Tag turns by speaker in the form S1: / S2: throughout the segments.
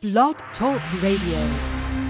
S1: Blog Talk Radio.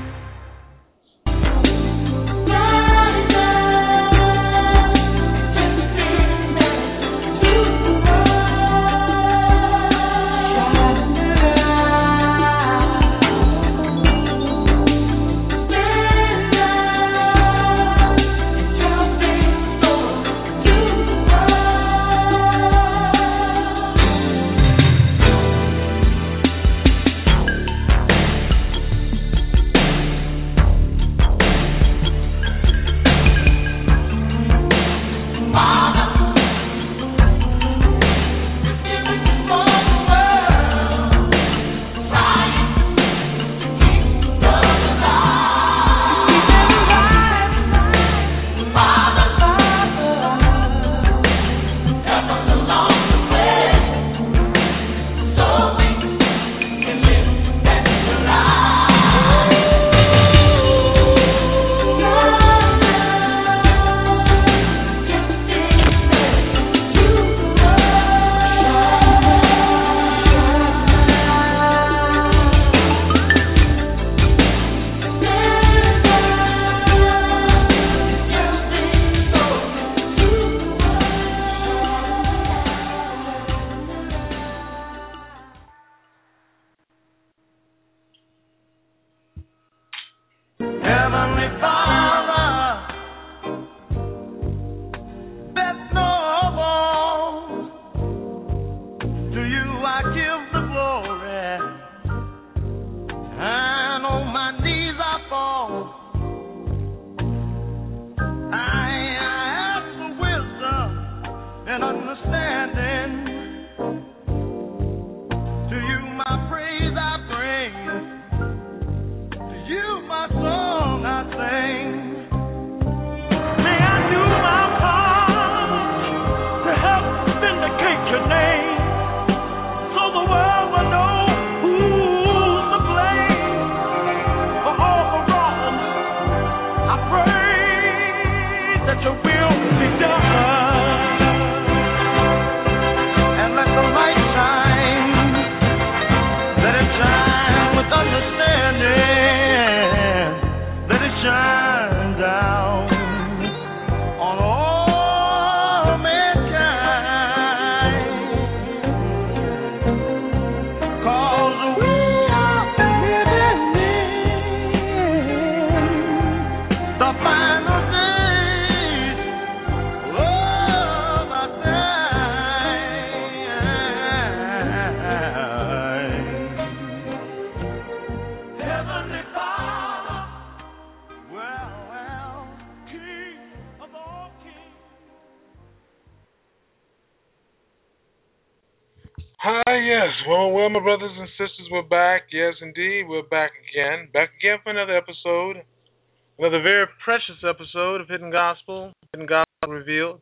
S2: My brothers and sisters, we're back. Yes, indeed, we're back again. Back again for another episode. Another very precious episode of Hidden Gospel Revealed.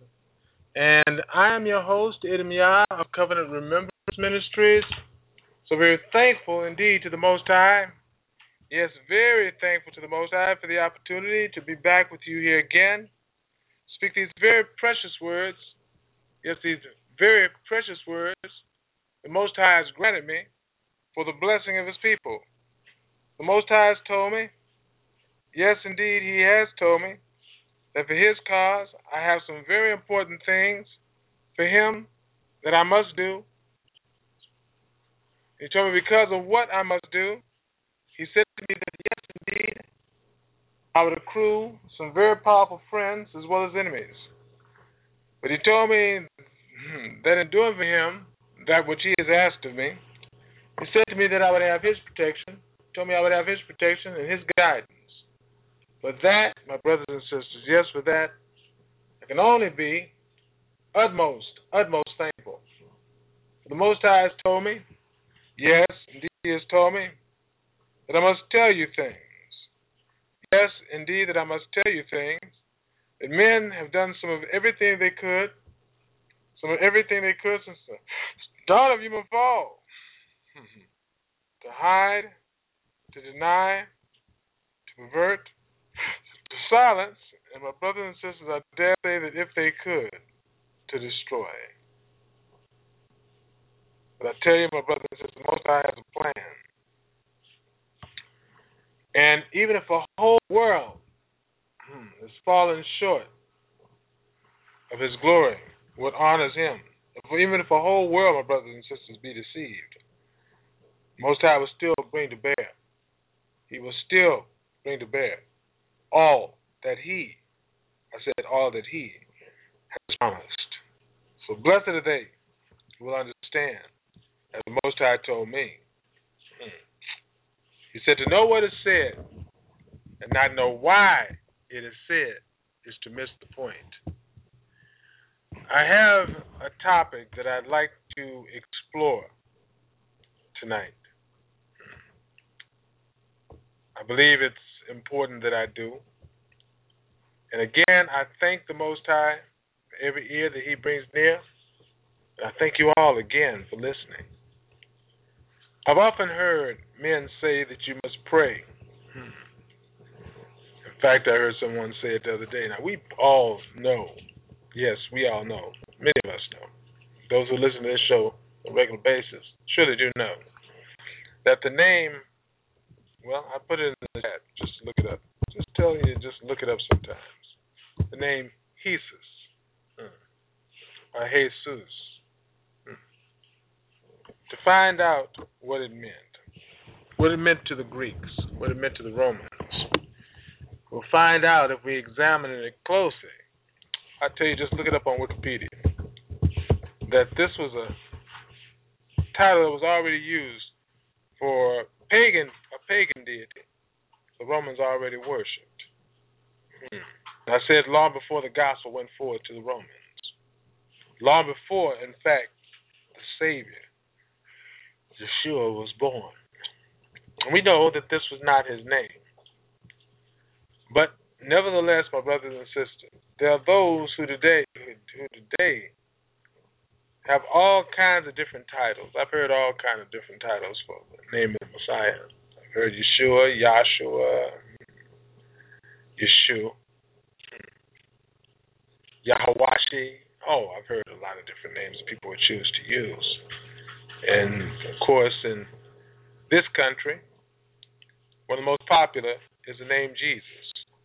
S2: And I am your host, Edom Yah of Covenant Remembrance Ministries. So very thankful indeed to the Most High. Yes, very thankful to the Most High for the opportunity to be back with you here again. Speak these very precious words. Yes, these very precious words the Most High has granted me for the blessing of His people. The Most High has told me, yes, indeed, He has told me, that for His cause, I have some very important things for Him that I must do. He told me because of what I must do, He said to me that, yes, indeed, I would accrue some very powerful friends as well as enemies. But He told me that in doing for Him that which He has asked of me, He said to me that I would have His protection, told me I would have His protection and His guidance. For that, my brothers and sisters, yes, for that, I can only be utmost thankful. For the Most High has told me, yes, indeed He has told me, that I must tell you things. Yes, indeed, that I must tell you things. That men have done some of everything they could, since the dawn of human fall. To hide, to deny, to pervert, to silence, and my brothers and sisters, I dare say that if they could, to destroy. But I tell you, my brothers and sisters, the Most High has a plan. And even if a whole world is falling short of his glory, what honors him, even if a whole world, my brothers and sisters, be deceived, Most High will still bring to bear. He will still bring to bear all that he, all that he has promised. So blessed are they who will understand, as the Most High told me. He said, to know what is said and not know why it is said is to miss the point. I have a topic that I'd like to explore tonight. I believe it's important that I do. And again, I thank the Most High for every ear that he brings near. And I thank you all again for listening. I've often heard men say that you must pray. In fact, I heard someone say it the other day. Now, we all know, yes, we all know, many of us know, those who listen to this show on a regular basis surely do know, that the name, well, I put it in the chat, just look it up. Just tell you, just look it up sometimes. The name Jesus, or Jesus, to find out what it meant to the Greeks, what it meant to the Romans. We'll find out if we examine it closely. I tell you, just look it up on Wikipedia, that this was a title that was already used for a pagan deity the Romans already worshipped. I said long before the gospel went forward to the Romans. Long before, in fact, the Savior, Yeshua, was born. And we know that this was not his name. But nevertheless, my brothers and sisters, there are those who today have all kinds of different titles. I've heard all kinds of different titles for the name of the Messiah. I've heard Yeshua, Yahshua, Yeshua, Yahawashi. Oh, I've heard a lot of different names that people would choose to use. And, of course, in this country, one of the most popular is the name Jesus.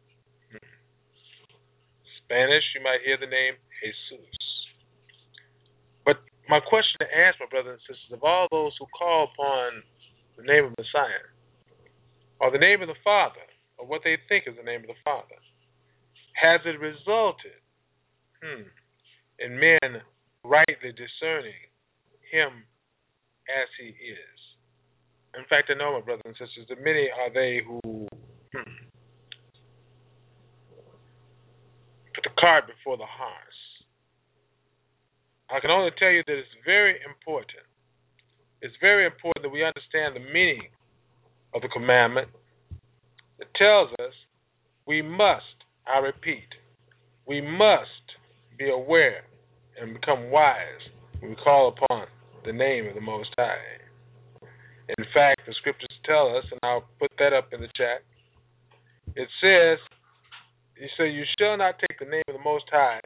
S2: Spanish, you might hear the name Jesus. But my question to ask, my brothers and sisters, of all those who call upon the name of Messiah, or the name of the Father, or what they think is the name of the Father, has it resulted in men rightly discerning him as he is? In fact, I know, my brothers and sisters, that many are they who put the cart before the horse. I can only tell you that it's very important. It's very important that we understand the meaning of the commandment. It tells us we must, I repeat, we must be aware and become wise when we call upon the name of the Most High. In fact, the scriptures tell us, and I'll put that up in the chat, it says, you shall not take the name of the Most High.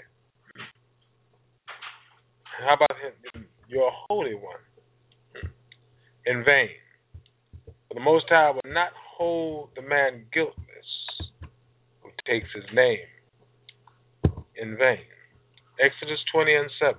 S2: How about him, your Holy One, in vain? For the Most High will not hold the man guiltless who takes his name in vain. Exodus 20:7.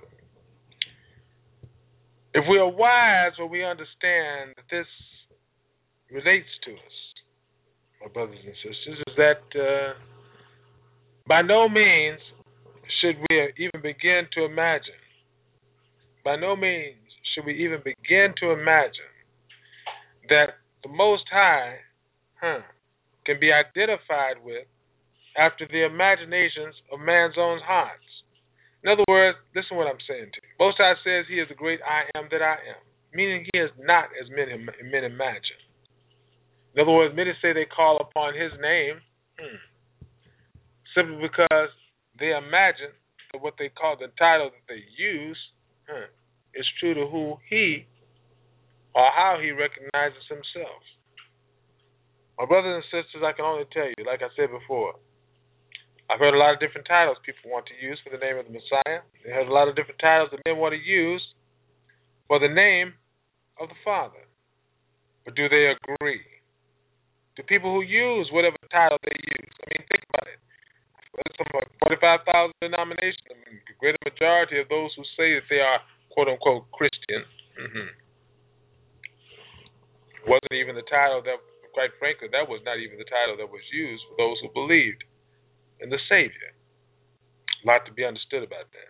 S2: If we are wise or we understand that this relates to us, my brothers and sisters, is that by no means should we even begin to imagine, by no means should we even begin to imagine that the Most High can be identified with after the imaginations of man's own hearts. In other words, listen to what I'm saying to you. Most High says he is the great I am that I am, meaning he is not as men imagine. In other words, many say they call upon his name simply because they imagine that what they call the title that they use is true to who he or how he recognizes himself. My brothers and sisters, I can only tell you, like I said before, I've heard a lot of different titles people want to use for the name of the Messiah. They have a lot of different titles that men want to use for the name of the Father. But do they agree? to people who use whatever title they use. I mean, think about it. There's some 45,000 denominations. I mean, the greater majority of those who say that they are quote-unquote Christian wasn't even the title that, quite frankly, that was not even the title that was used for those who believed in the Savior. A lot to be understood about that.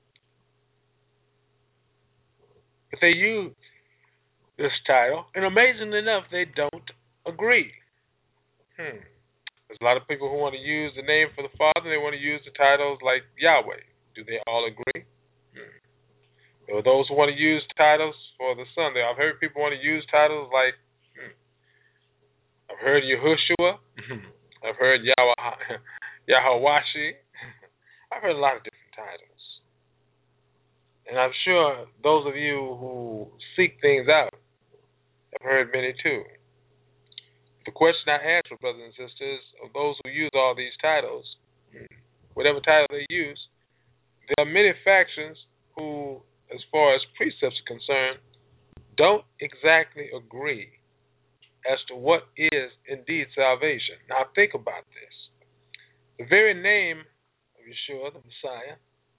S2: But they use this title, and amazingly enough, they don't agree. There's a lot of people who want to use the name for the Father. They want to use the titles like Yahweh. Do they all agree? There are those who want to use titles for the Son. I've heard people want to use titles like, I've heard Yahushua. I've heard Yahawashi. I've heard a lot of different titles. And I'm sure those of you who seek things out have heard many too. The question I ask for brothers and sisters, of those who use all these titles, whatever title they use, there are many factions who, as far as precepts are concerned, don't exactly agree as to what is indeed salvation. Now think about this. The very name of Yeshua, the Messiah,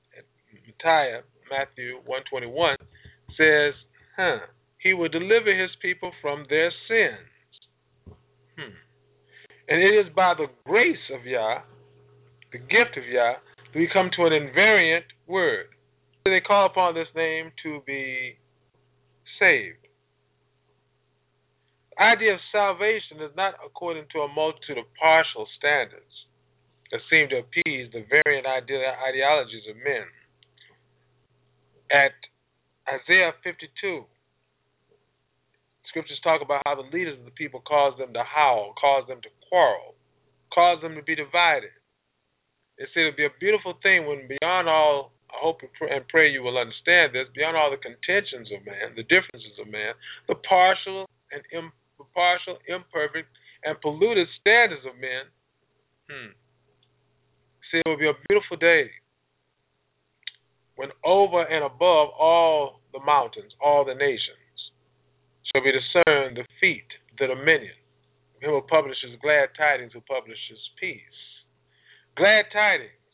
S2: Matthew 1:21, says, he will deliver his people from their sins. And it is by the grace of Yah, the gift of Yah, that we come to an invariant word. They call upon this name to be saved. The idea of salvation is not according to a multitude of partial standards that seem to appease the variant ideologies of men. At Isaiah 52, Scriptures talk about how the leaders of the people cause them to howl, cause them to quarrel, cause them to be divided. They say it would be a beautiful thing when beyond all, I hope and pray you will understand this, beyond all the contentions of man, the differences of man, the partial, imperfect, and polluted standards of men, see, it will be a beautiful day when over and above all the mountains, all the nations, shall be discerned the feet, the dominion, of him who publishes glad tidings, who publishes peace. Glad tidings,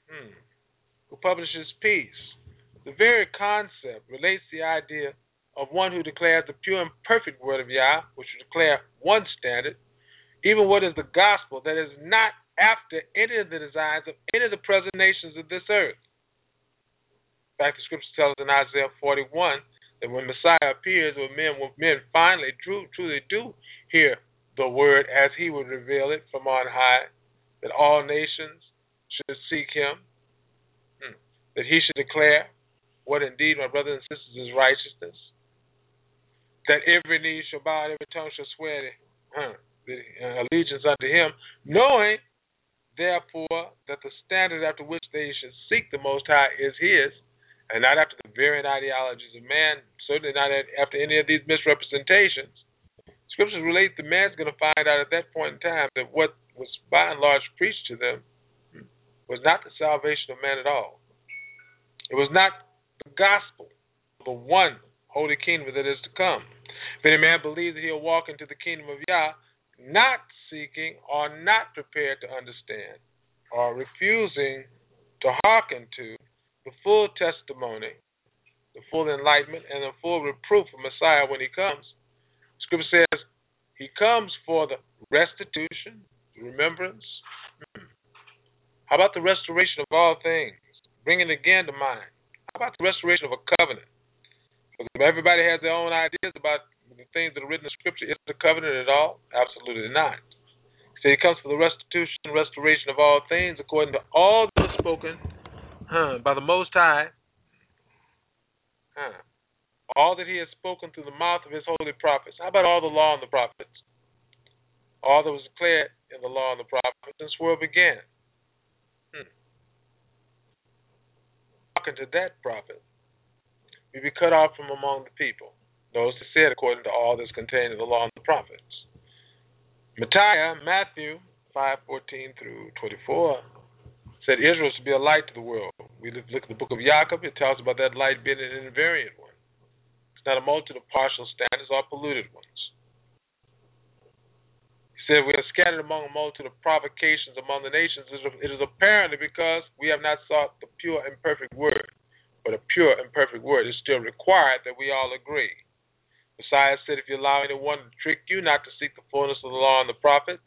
S2: who publishes peace. The very concept relates the idea of one who declares the pure and perfect word of Yah, which will declare one standard, even what is the gospel, that is not after any of the designs of any of the present nations of this earth. In fact, the scripture tells us in Isaiah 41 that when Messiah appears, when men finally truly do hear the word as he would reveal it from on high, that all nations should seek him, that he should declare what indeed, my brothers and sisters, is righteousness, that every knee shall bow and every tongue shall swear the allegiance unto him, knowing, therefore, that the standard after which they should seek the Most High is his, and not after the variant ideologies of man, certainly not after any of these misrepresentations. Scriptures relate that man's going to find out at that point in time that what was by and large preached to them was not the salvation of man at all. It was not the gospel of the one holy kingdom that is to come. If any man believes that he'll walk into the kingdom of Yah, not seeking or not prepared to understand or refusing to hearken to the full testimony, the full enlightenment, and the full reproof of Messiah when he comes. Scripture says he comes for the restitution, the remembrance. How about the restoration of all things? Bring it again to mind. How about the restoration of a covenant? Because everybody has their own ideas about the things that are written in Scripture. Is it a covenant at all? Absolutely not. So he comes for the restitution, restoration of all things according to all that was spoken by the Most High, all that he has spoken through the mouth of his holy prophets. How about all the law and the prophets? All that was declared in the law and the prophets since the world began. Talking to that prophet, we be cut off from among the people. Those that said according to all that's contained in the law and the prophets. Matthew 5:14 through 24 said Israel should be a light to the world. We look at the book of Jacob, it tells about that light being an invariant one. It's not a multitude of partial standards or polluted ones. He said, we are scattered among a multitude of provocations among the nations. It is apparently because we have not sought the pure and perfect word. But a pure and perfect word is still required that we all agree. Messiah said, if you allow anyone to trick you not to seek the fullness of the law and the prophets,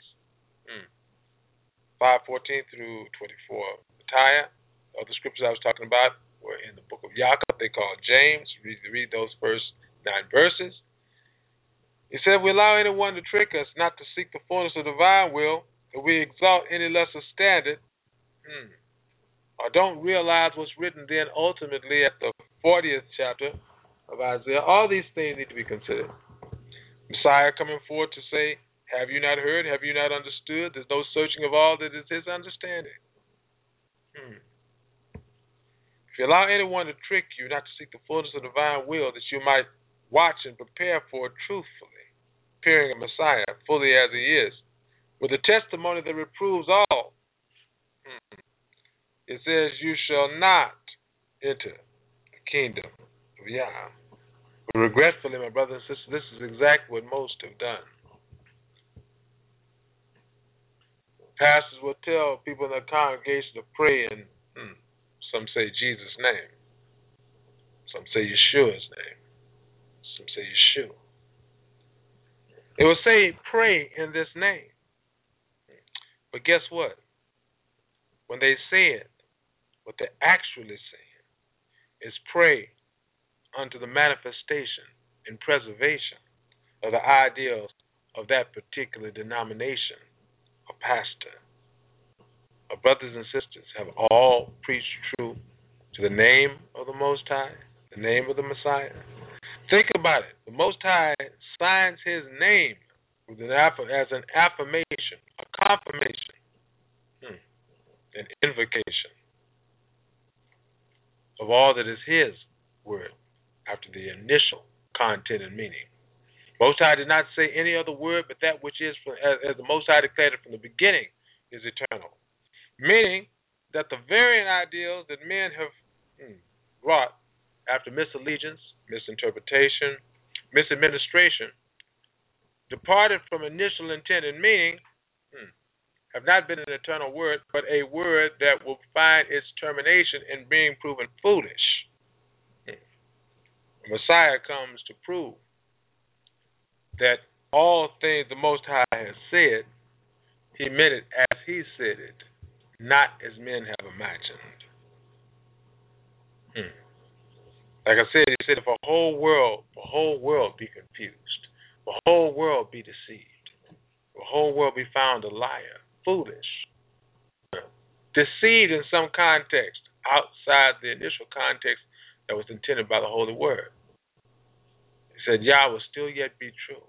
S2: 5:14 through 24. Messiah, the scriptures I was talking about were in the book of Yaakov. They called James. Read those first 9 verses. He said, we allow anyone to trick us not to seek the fullness of the divine will, that we exalt any lesser standard, or don't realize what's written then ultimately at the 40th chapter of Isaiah. All these things need to be considered. Messiah coming forward to say, have you not heard? Have you not understood? There's no searching of all that is his understanding. If you allow anyone to trick you not to seek the fullness of the divine will, that you might watch and prepare for it truthfully, appearing a Messiah fully as he is, with a testimony that reproves all. It says, you shall not enter the kingdom of Yah. But regretfully, my brothers and sisters, this is exactly what most have done. Pastors will tell people in their congregation to pray in, some say Jesus' name. Some say Yeshua's name. Some say Yeshua. They will say, pray in this name. But guess what? When they say it, what they're actually saying is pray unto the manifestation and preservation of the ideals of that particular denomination or pastor. Our brothers and sisters have all preached true to the name of the Most High, the name of the Messiah. Think about it. The Most High signs his name as an affirmation, a confirmation, an invocation of all that is his word after the initial content and meaning. Most High did not say any other word but that which is, as the Most High declared it from the beginning, is eternal. Meaning that the varying ideals that men have wrought after misallegiance, misinterpretation, misadministration, departed from initial intent and meaning, have not been an eternal word, but a word that will find its termination in being proven foolish. The Messiah comes to prove that all things the Most High has said, he meant it as he said it, not as men have imagined. Like I said, he said, if the whole world be confused, the whole world be deceived, the whole world be found a liar, foolish, deceived in some context outside the initial context that was intended by the Holy Word. He said, Yah will still yet be true.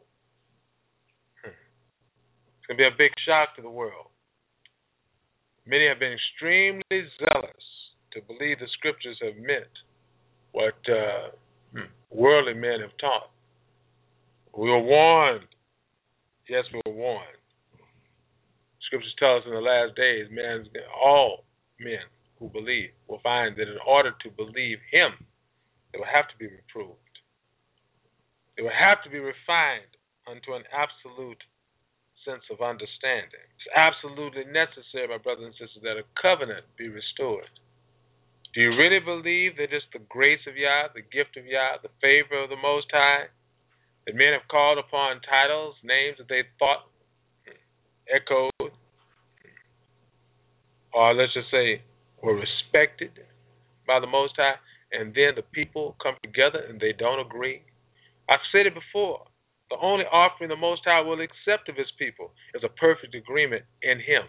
S2: It's going to be a big shock to the world. Many have been extremely zealous to believe the scriptures have meant what worldly men have taught. We were warned. Yes, we were warned. Scriptures tell us in the last days, all men who believe will find that in order to believe him, they will have to be reproved. They will have to be refined unto an absolute sense of understanding. It's absolutely necessary, my brothers and sisters, that a covenant be restored. Do you really believe that it's the grace of Yah, the gift of Yah, the favor of the Most High, that men have called upon titles, names that they thought echoed, or let's just say were respected by the Most High, and then the people come together and they don't agree? I've said it before. The only offering the Most High will accept of his people is a perfect agreement in him.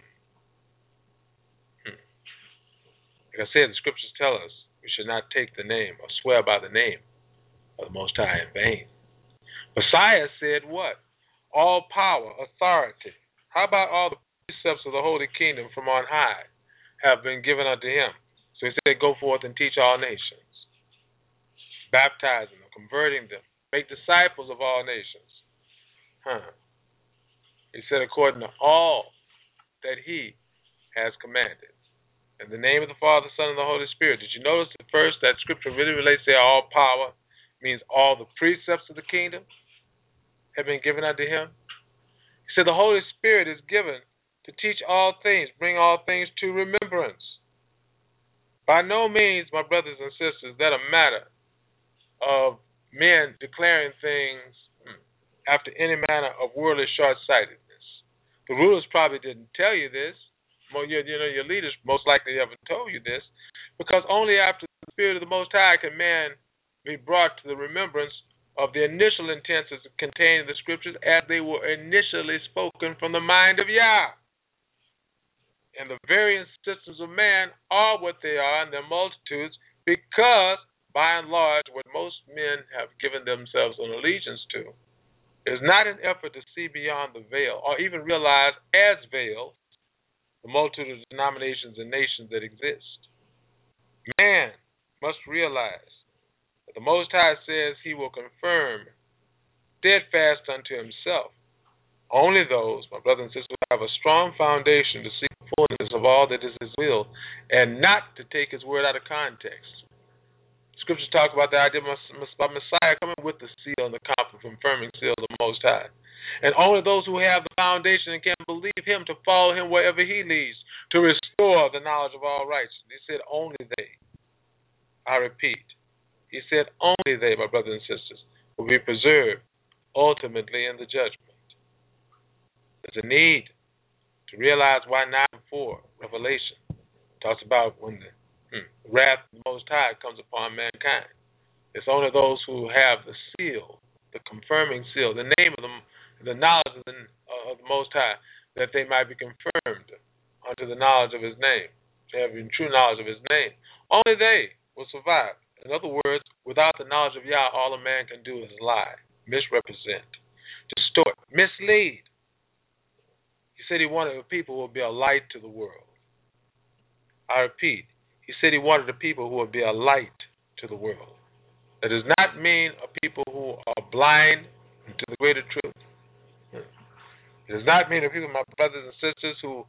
S2: Like I said, the scriptures tell us we should not take the name or swear by the name of the Most High in vain. Messiah said what? All power, authority. How about all the precepts of the Holy Kingdom from on high have been given unto him? So he said, go forth and teach all nations, baptizing them, converting them, make disciples of all nations. He said, according to all that he has commanded. In the name of the Father, Son, and the Holy Spirit. Did you notice at first that scripture really relates to all power, means all the precepts of the kingdom have been given unto him? He said the Holy Spirit is given to teach all things, bring all things to remembrance. By no means, my brothers and sisters, that a matter of men declaring things after any manner of worldly short-sightedness. The rulers probably didn't tell you this. Your leaders most likely haven't told you this, because only after the Spirit of the Most High can man be brought to the remembrance of the initial intents contained in the Scriptures as they were initially spoken from the mind of Yah. And the various systems of man are what they are in their multitudes because, by and large, what most men have given themselves an allegiance to is not an effort to see beyond the veil or even realize as veiled the multitude of denominations and nations that exist. Man must realize that the Most High says he will confirm steadfast unto himself only those, my brothers and sisters, who have a strong foundation to seek the fullness of all that is his will and not to take his word out of context. Scriptures talk about the idea of Messiah coming with the seal and the confirming seal of the Most High. And only those who have the foundation and can believe him to follow him wherever he leads, to restore the knowledge of all righteousness. He said only they. I repeat. He said only they, my brothers and sisters, will be preserved ultimately in the judgment. There's a need to realize why 9:4, Revelation, talks about when the wrath of the Most High comes upon mankind. It's only those who have the seal, the confirming seal, the name of the knowledge of the Most High, that they might be confirmed unto the knowledge of his name, to have true knowledge of his name. Only they will survive. In other words, without the knowledge of Yah, all a man can do is lie, misrepresent, distort, mislead. He said he wanted a people who would be a light to the world. I repeat, he said he wanted a people who would be a light to the world. That does not mean a people who are blind to the greater truth. It does not mean a people, my brothers and sisters, who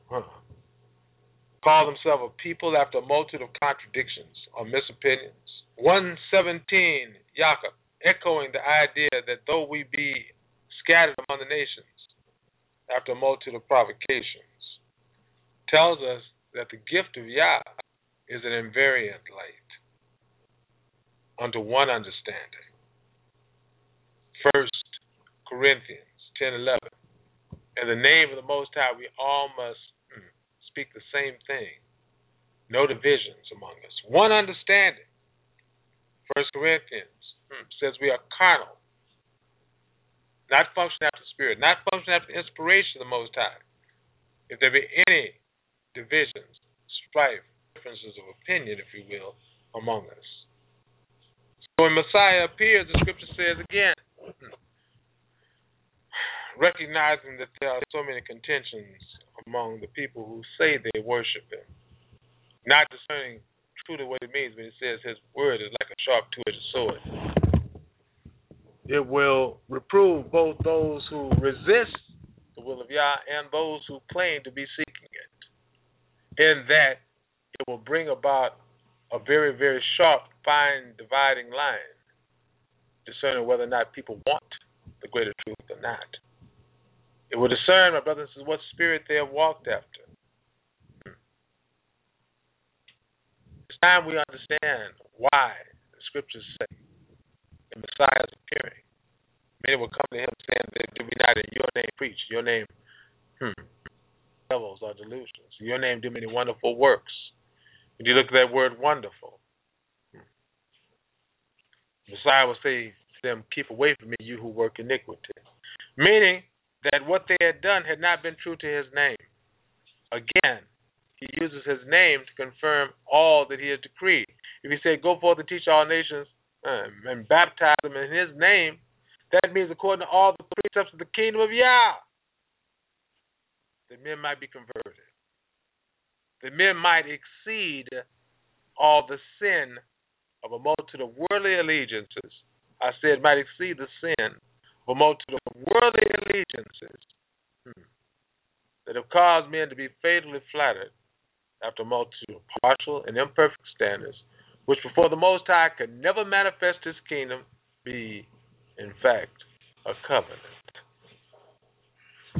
S2: call themselves a people after a multitude of contradictions or misopinions. 117, Yaakov, echoing the idea that though we be scattered among the nations, after a multitude of provocations, tells us that the gift of Yah is an invariant light unto one understanding. 1 Corinthians 10:11. In the name of the Most High, we all must speak the same thing. No divisions among us. One understanding. 1 Corinthians says we are carnal. Not function after the Spirit, not function after the inspiration of the Most High. If there be any divisions, strife, differences of opinion, if you will, among us. So when Messiah appears, the Scripture says again, recognizing that there are so many contentions among the people who say they worship him, not discerning truly what it means when he says his word is like a sharp two-edged sword. It will reprove both those who resist the will of Yah and those who claim to be seeking it, in that it will bring about a very, very sharp, fine dividing line, discerning whether or not people want the greater truth or not. It will discern, my brothers and sisters, what spirit they have walked after. It's time we understand why the Scriptures say the Messiah is appearing. Many will come to him saying that do we not in your name preach, your name devils or delusions, your name do many wonderful works. When you look at that word wonderful, the Messiah will say to them, keep away from me, you who work iniquity. Meaning that what they had done had not been true to his name. Again, he uses his name to confirm all that he has decreed. If he said, go forth and teach all nations and baptize them in his name, that means according to all the precepts of the kingdom of Yah, that men might be converted. That men might exceed all the sin of a multitude of worldly allegiances. I said might exceed the sin of a multitude of worldly allegiances that have caused men to be fatally flattered after a multitude of partial and imperfect standards, which before the Most High could never manifest his kingdom, be, in fact, a covenant.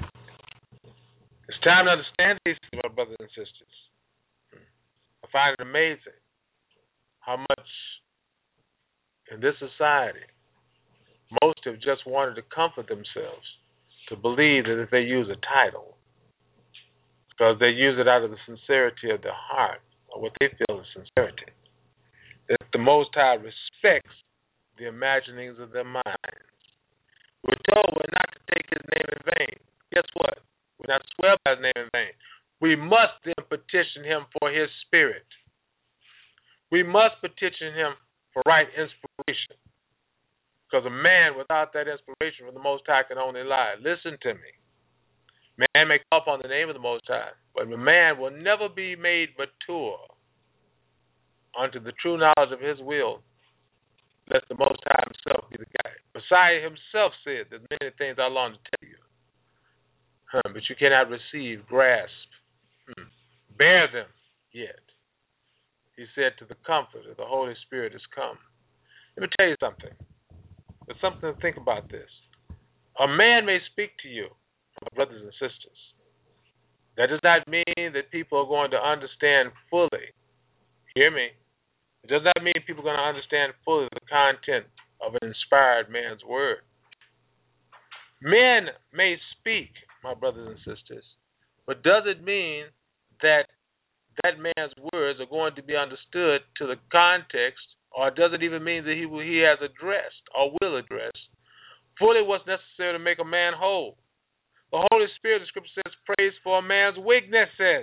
S2: It's time to understand these things, my brothers and sisters. I find it amazing how much in this society most have just wanted to comfort themselves to believe that if they use a title, because they use it out of the sincerity of their heart, or what they feel is sincerity, that the Most High respects the imaginings of their minds. We're told we're not to take his name in vain. Guess what? We're not to swear by his name in vain. We must then petition him for his spirit. We must petition him for right inspiration. Because a man without that inspiration from the Most High can only lie. Listen to me. Man may call upon the name of the Most High, but a man will never be made mature unto the true knowledge of his will, let the Most High himself be the guide. Messiah himself said, there's many things I long to tell you, but you cannot receive, grasp, bear them yet. He said to the Comforter, the Holy Spirit has come. Let me tell you something. There's something to think about this. A man may speak to you, my brothers and sisters. That does not mean that people are going to understand fully. Hear me. It does not mean people are going to understand fully the content of an inspired man's word. Men may speak, my brothers and sisters, but does it mean that that man's words are going to be understood to the context, or does it even mean that he has addressed or will address fully what's necessary to make a man whole? The Holy Spirit, the Scripture says, prays for a man's weaknesses.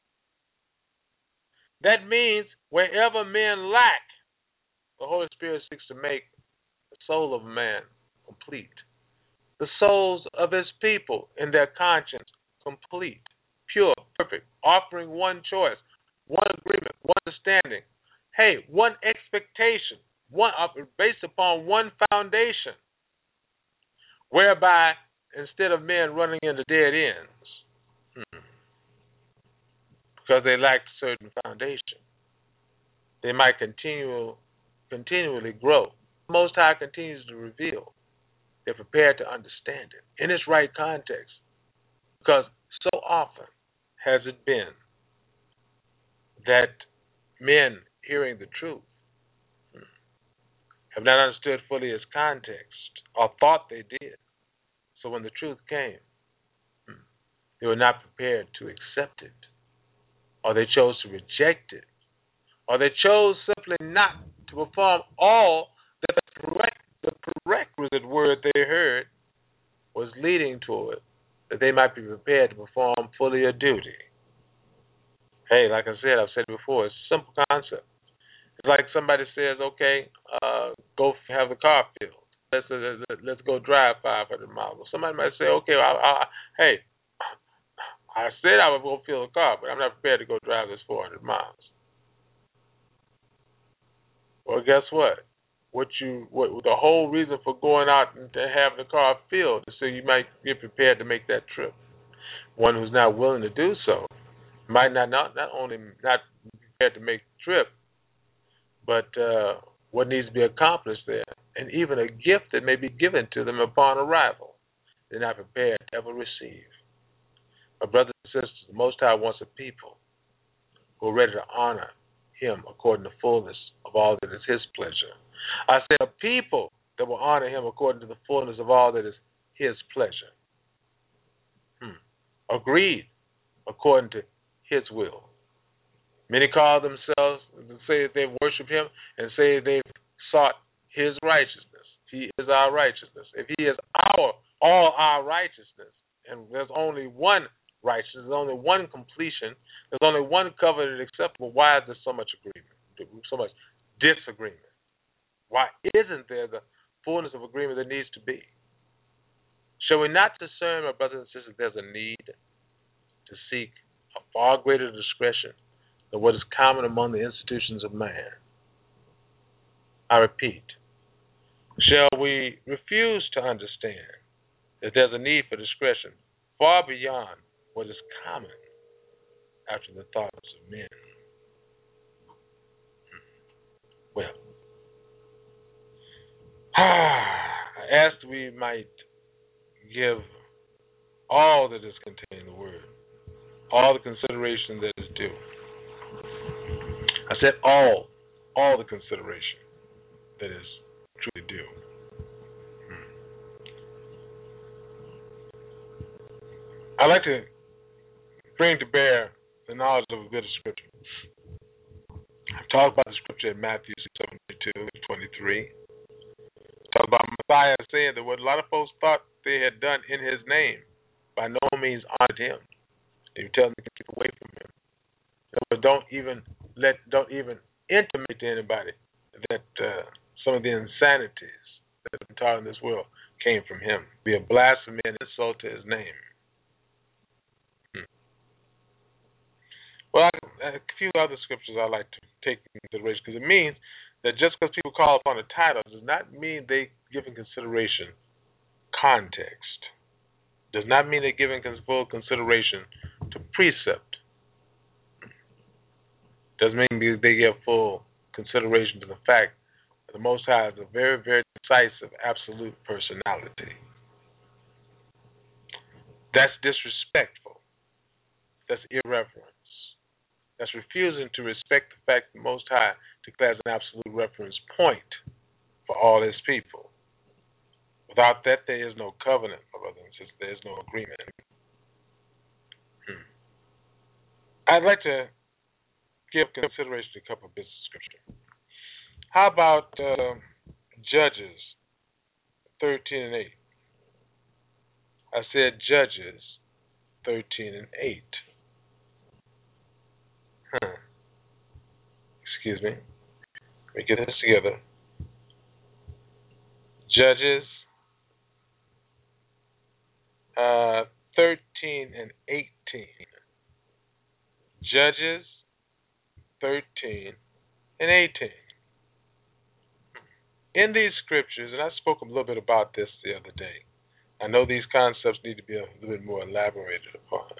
S2: That means wherever men lack, the Holy Spirit seeks to make the soul of a man complete. The souls of his people in their conscience complete, pure, perfect, offering one choice, one agreement, one understanding. Hey, one expectation, one based upon one foundation, whereby instead of men running into dead ends, because they lack a certain foundation, they might continually grow. The Most High continues to reveal. They're prepared to understand it in its right context, because so often has it been that men hearing the truth have not understood fully its context, or thought they did. So when the truth came, they were not prepared to accept it, or they chose to reject it, or they chose simply not to perform all that the prerequisite word they heard was leading toward, that they might be prepared to perform fully a duty. Hey, like I said, I've said it before, it's a simple concept. It's like somebody says, okay, go have the car filled. Let's go drive 500 miles. Well, somebody might say, okay, hey, I said I would go fill the car, but I'm not prepared to go drive this 400 miles. Well, guess what? The whole reason for going out and to have the car filled is so you might get prepared to make that trip. One who's not willing to do so might not only not be prepared to make the trip, but what needs to be accomplished there, and even a gift that may be given to them upon arrival, they're not prepared to ever receive. My brothers and sisters, the Most High wants a people who are ready to honor him according to fullness of all that is his pleasure. I said a people that will honor him according to the fullness of all that is his pleasure. Agreed according to his will. Many call themselves and say that they worship him and say they've sought his righteousness. He is our righteousness. If he is all our righteousness, and there's only one righteousness, there's only one completion, there's only one covenant acceptable, why is there so much agreement, so much disagreement? Why isn't there the fullness of agreement that needs to be? Shall we not discern, my brothers and sisters, there's a need to seek a far greater discretion than what is common among the institutions of man? I repeat, shall we refuse to understand that there's a need for discretion far beyond what is common after the thoughts of men? Well, I asked we might give all that is contained in the Word all the consideration that is due. I said all the consideration that is truly due. I like to bring to bear the knowledge of a bit of scripture. I've talked about the scripture in Matthew 6:22-23. Talk about Messiah saying that what a lot of folks thought they had done in his name by no means honored him. And you tell them to keep away from him. So don't even intimate to anybody that some of the insanities that have been taught in this world came from him. Be a blasphemy and insult to his name. Well, a few other scriptures I like to take into consideration, because it means that just because people call upon a title does not mean they give in consideration context. Does not mean they're giving full consideration to precept. Doesn't mean they give full consideration to the fact that the Most High is a very, very decisive, absolute personality. That's disrespectful. That's irreverence. That's refusing to respect the fact that the Most High declares an absolute reference point for all his people. Without that, there is no covenant, my brothers and sisters. There is no agreement. I'd like to give consideration to a couple of bits of scripture. How about Judges 13:8? I said Judges 13:8. Excuse me. Let me get this together. Judges 13:18. Judges 13:18. In these scriptures, and I spoke a little bit about this the other day. I know these concepts need to be a little bit more elaborated upon.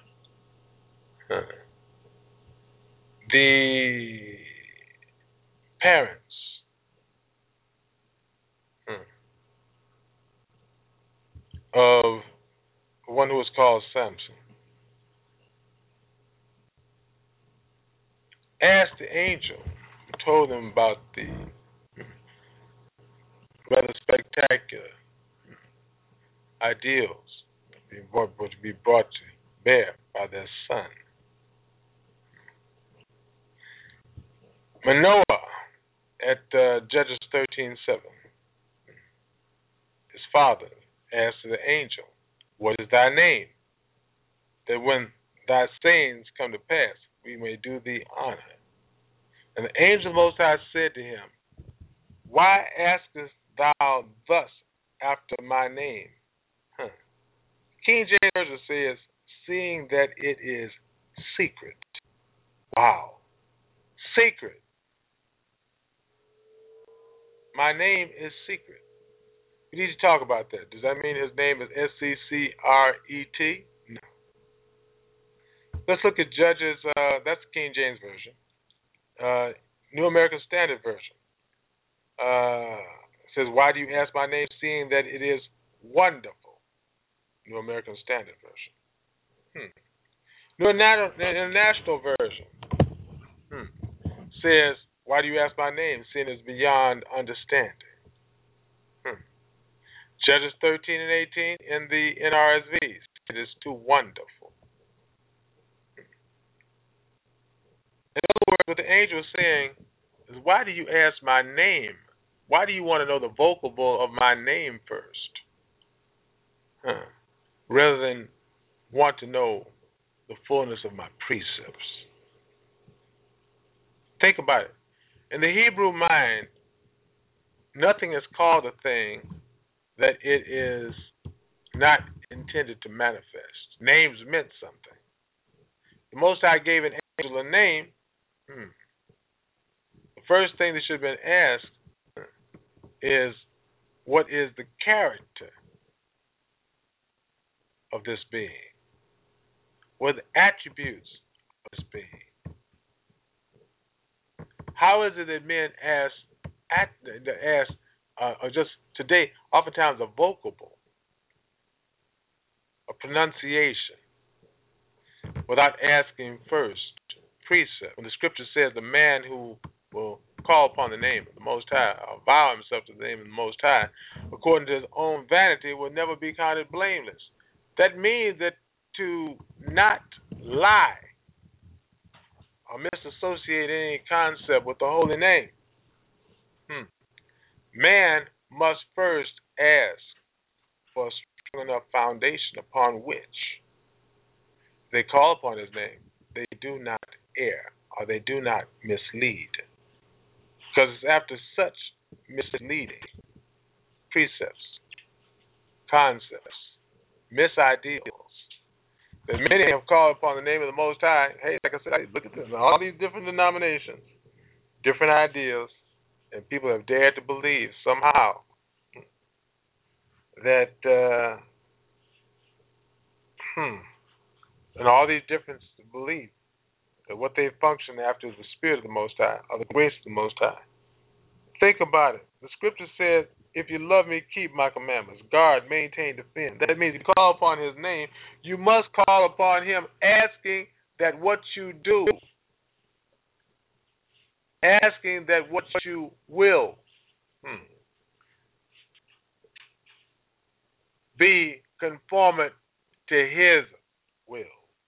S2: The parents of one who was called Samson asked the angel who told them about the rather spectacular ideals to be brought to bear by their son. Manoah at Judges 13:7, his father asked the angel, "What is thy name? That when thy sayings come to pass, we may do thee honor." And the angel Most High said to him, "Why askest thou thus after my name?" King James Version says, "Seeing that it is secret." Wow. Secret. My name is secret. We need to talk about that. Does that mean his name is Secret? No. Let's look at Judges. That's King James Version. New American Standard Version. Says, "Why do you ask my name, seeing that it is wonderful?" New American Standard Version. New International Version says, "Why do you ask my name, seeing it's beyond understanding?" Judges 13:18 in the NRSV, it is too wonderful. In other words, what the angel is saying is, why do you ask my name? Why do you want to know the vocable of my name first? Rather than want to know the fullness of my precepts. Think about it. In the Hebrew mind, nothing is called a thing that it is not intended to manifest. Names meant something. The Most High gave an angel a name. The first thing that should have been asked is, what is the character of this being? What are the attributes of this being? How is it that men ask just today, oftentimes a vocable, a pronunciation? without asking first precept. When the scripture says the man who will call upon the name of the Most High, or vow himself to the name of the Most High, according to his own vanity, will never be counted blameless. That means that to not lie or misassociate any concept with the holy name, man must first ask for a strong enough foundation upon which they call upon his name. They do not err, or they do not mislead. Because it's after such misleading precepts, concepts, misideals, that many have called upon the name of the Most High. Hey, like I said, look at this. All these different denominations, different ideas, and people have dared to believe somehow that, and all these different beliefs, that what they function after is the Spirit of the Most High, or the grace of the Most High. Think about it. The scripture says, if you love me, keep my commandments. Guard, maintain, defend. That means you call upon his name. You must call upon him asking that what you do, asking that what you will be conformant to his will.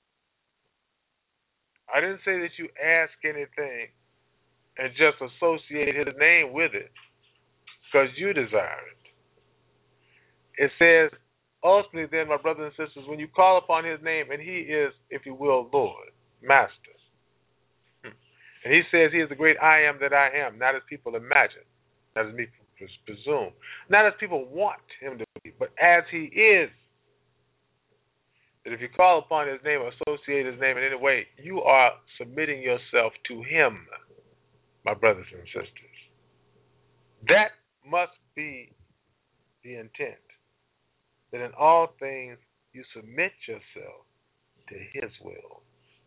S2: I didn't say that you ask anything and just associate his name with it because you desire it. It says, ultimately then, my brothers and sisters, when you call upon his name, and he is, if you will, Lord, Master, and he says he is the great I am that I am, not as people imagine, not as people presume, not as people want him to be, but as he is. That if you call upon his name or associate his name in any way, you are submitting yourself to him, my brothers and sisters. That must be the intent. That in all things you submit yourself to his will.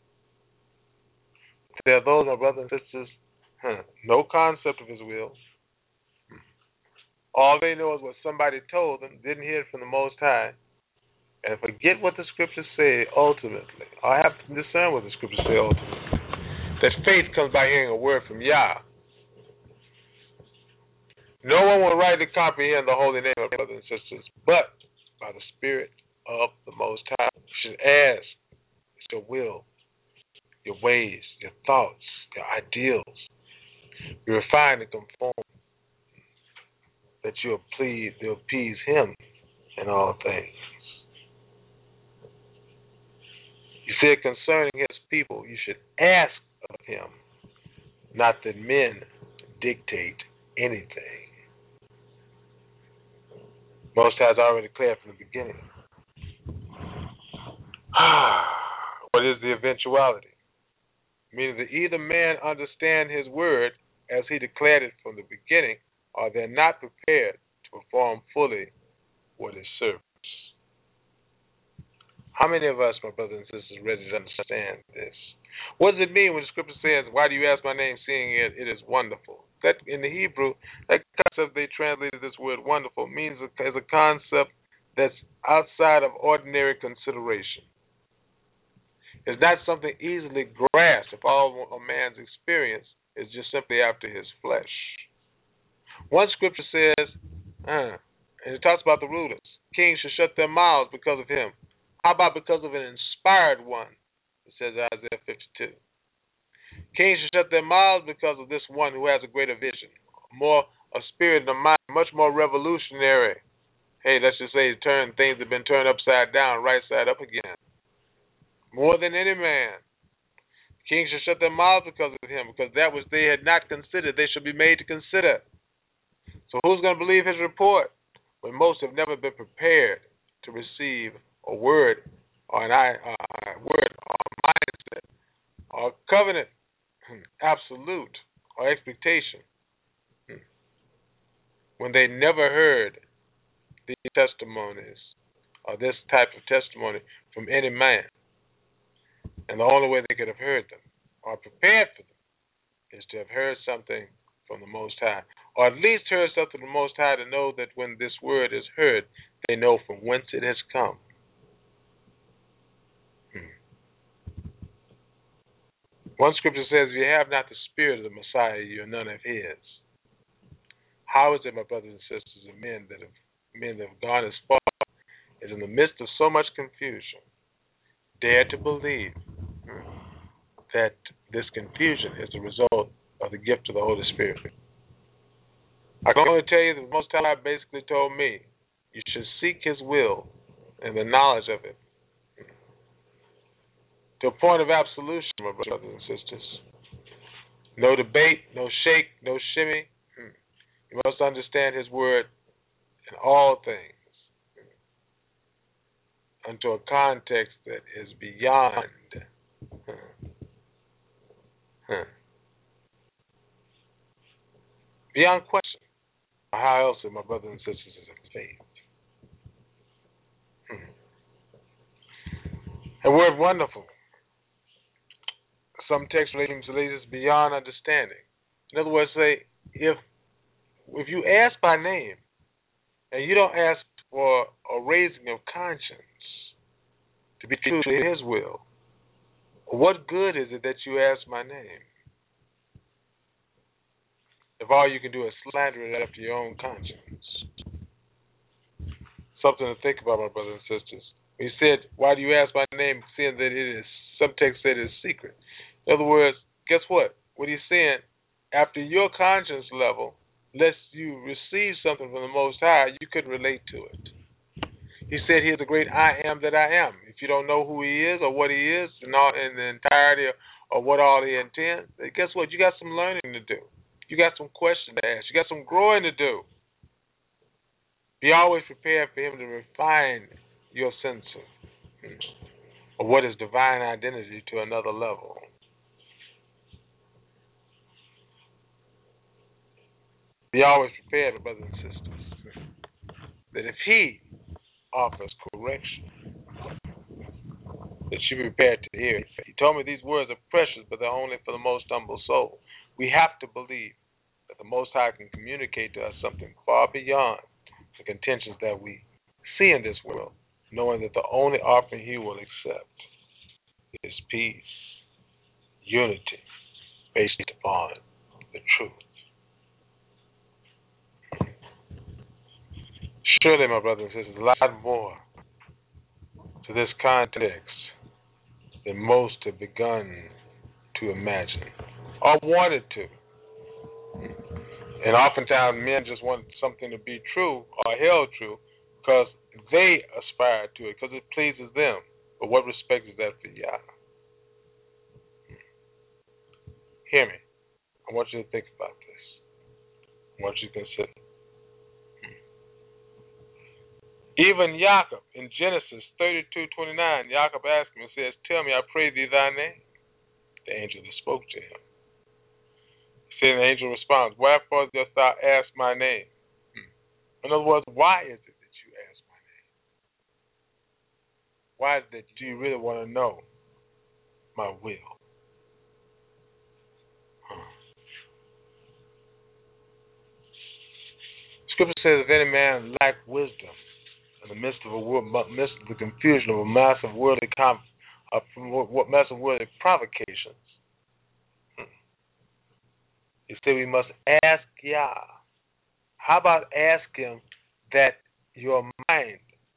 S2: There are those, my brothers and sisters, no concept of his will. All they know is what somebody told them, didn't hear it from the Most High, and forget what the scriptures say ultimately. I have to discern what the scriptures say ultimately. That faith comes by hearing a word from Yah. No one will rightly comprehend the holy name of brothers and sisters, but by the Spirit of the Most High. You should ask. It's your will, your ways, your thoughts, your ideals. Be refined and conform, that you'll appease him in all things. You said concerning his people, you should ask of him, not that men dictate anything. Most High has already declared from the beginning. What is the eventuality? Meaning that either man understand his word as he declared it from the beginning, or they're not prepared to perform fully what is service. How many of us, my brothers and sisters, ready to understand this? What does it mean when the scripture says, why do you ask my name, seeing it is wonderful? That in the Hebrew, that concept they translated this word wonderful means as a concept that's outside of ordinary consideration. It's not something easily grasped if all a man's experience is just simply after his flesh. One scripture says, and it talks about the rulers, kings should shut their mouths because of him. How about because of an inspired one? It says Isaiah 52. Kings should shut their mouths because of this one who has a greater vision, a spirit and a mind, much more revolutionary. Hey, let's just say things have been turned upside down, right side up again. More than any man. Kings should shut their mouths because of him, because that which they had not considered, they should be made to consider. So who's going to believe his report when most have never been prepared to receive a word or mindset or covenant, absolute, or expectation, when they never heard these testimonies or this type of testimony from any man? And the only way they could have heard them or prepared for them is to have heard something from the Most High, or at least heard something from the Most High to know that when this word is heard, they know from whence it has come. One scripture says, if you have not the spirit of the Messiah, you're none of his. How is it, my brothers and sisters, and men that have gone as far as in the midst of so much confusion, dare to believe that this confusion is the result of the gift of the Holy Spirit? I can only tell you that the Most High basically told me, you should seek his will and the knowledge of it to a point of absolution, my brothers and sisters. No debate, no shake, no shimmy. You must understand his word in all things unto a context that is beyond beyond question. How else, my brothers and sisters, is it faith? A word wonderful. Some text readings lead us beyond understanding. In other words, say, if you ask by name and you don't ask for a raising of conscience to be true to his will, what good is it that you ask my name? If all you can do is slander it after your own conscience. Something to think about, my brothers and sisters. He said, why do you ask my name, seeing that it is, some text said it is secret? In other words, guess what? What he's saying, after your conscience level lets you receive something from the Most High, you couldn't relate to it. He said he's the great I am that I am. If you don't know who he is or what he is and the entirety of what all he intends, guess what? You got some learning to do. You got some questions to ask. You got some growing to do. Be always prepared for him to refine your sense of what is divine identity to another level. Be always prepared, brothers and sisters, that if he offers correction, that you be prepared to hear it. He told me these words are precious, but they're only for the most humble soul. We have to believe that the Most High can communicate to us something far beyond the contentions that we see in this world, knowing that the only offering he will accept is peace, unity, based upon the truth. Surely, my brothers and sisters, a lot more to this context than most have begun to imagine or wanted to. And oftentimes men just want something to be true or held true because they aspire to it, because it pleases them. But what respect is that for Yah? Hear me. I want you to think about this. I want you to consider. Even Jacob, in Genesis 32:29, Jacob asked him and says, tell me, I pray thee thy name. The angel that spoke to him. He said, the angel responds, wherefore dost thou ask my name? In other words, why is it that you ask my name? Why is it that do you really want to know my will? Scripture says, if any man lack wisdom, in the midst of the confusion of a massive worldly provocations, he said we must ask Yah. How about ask him that your mind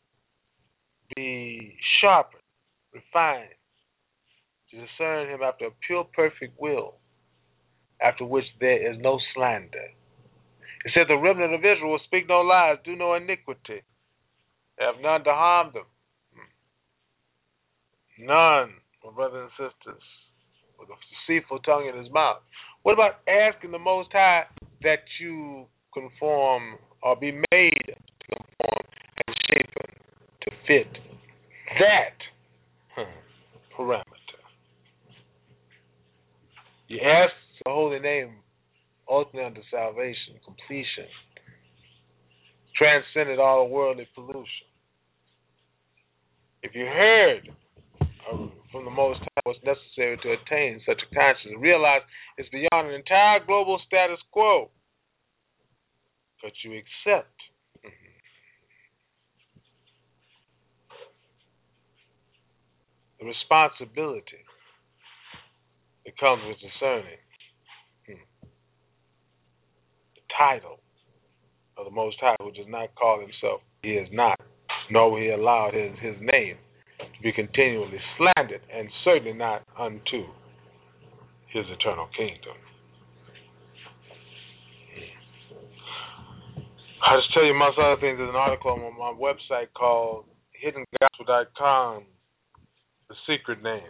S2: be sharpened, refined, to discern him after a pure, perfect will, after which there is no slander. He said the remnant of Israel will speak no lies, do no iniquity, have none to harm them. None, my brothers and sisters, with a deceitful tongue in his mouth. What about asking the Most High that you conform or be made to conform and shapen to fit that parameter? You ask the holy name ultimately unto salvation, completion, transcended all worldly pollution. If you heard from the Most High what's necessary to attain such a consciousness, realize it's beyond an entire global status quo, but you accept the responsibility It comes with discerning. The title of the Most High, who does not call himself, he is not, nor will he allow his name to be continually slandered, and certainly not unto his eternal kingdom. I'll just tell you, amongst other things, there's an article on my website called HiddenGospel.com, The Secret Name.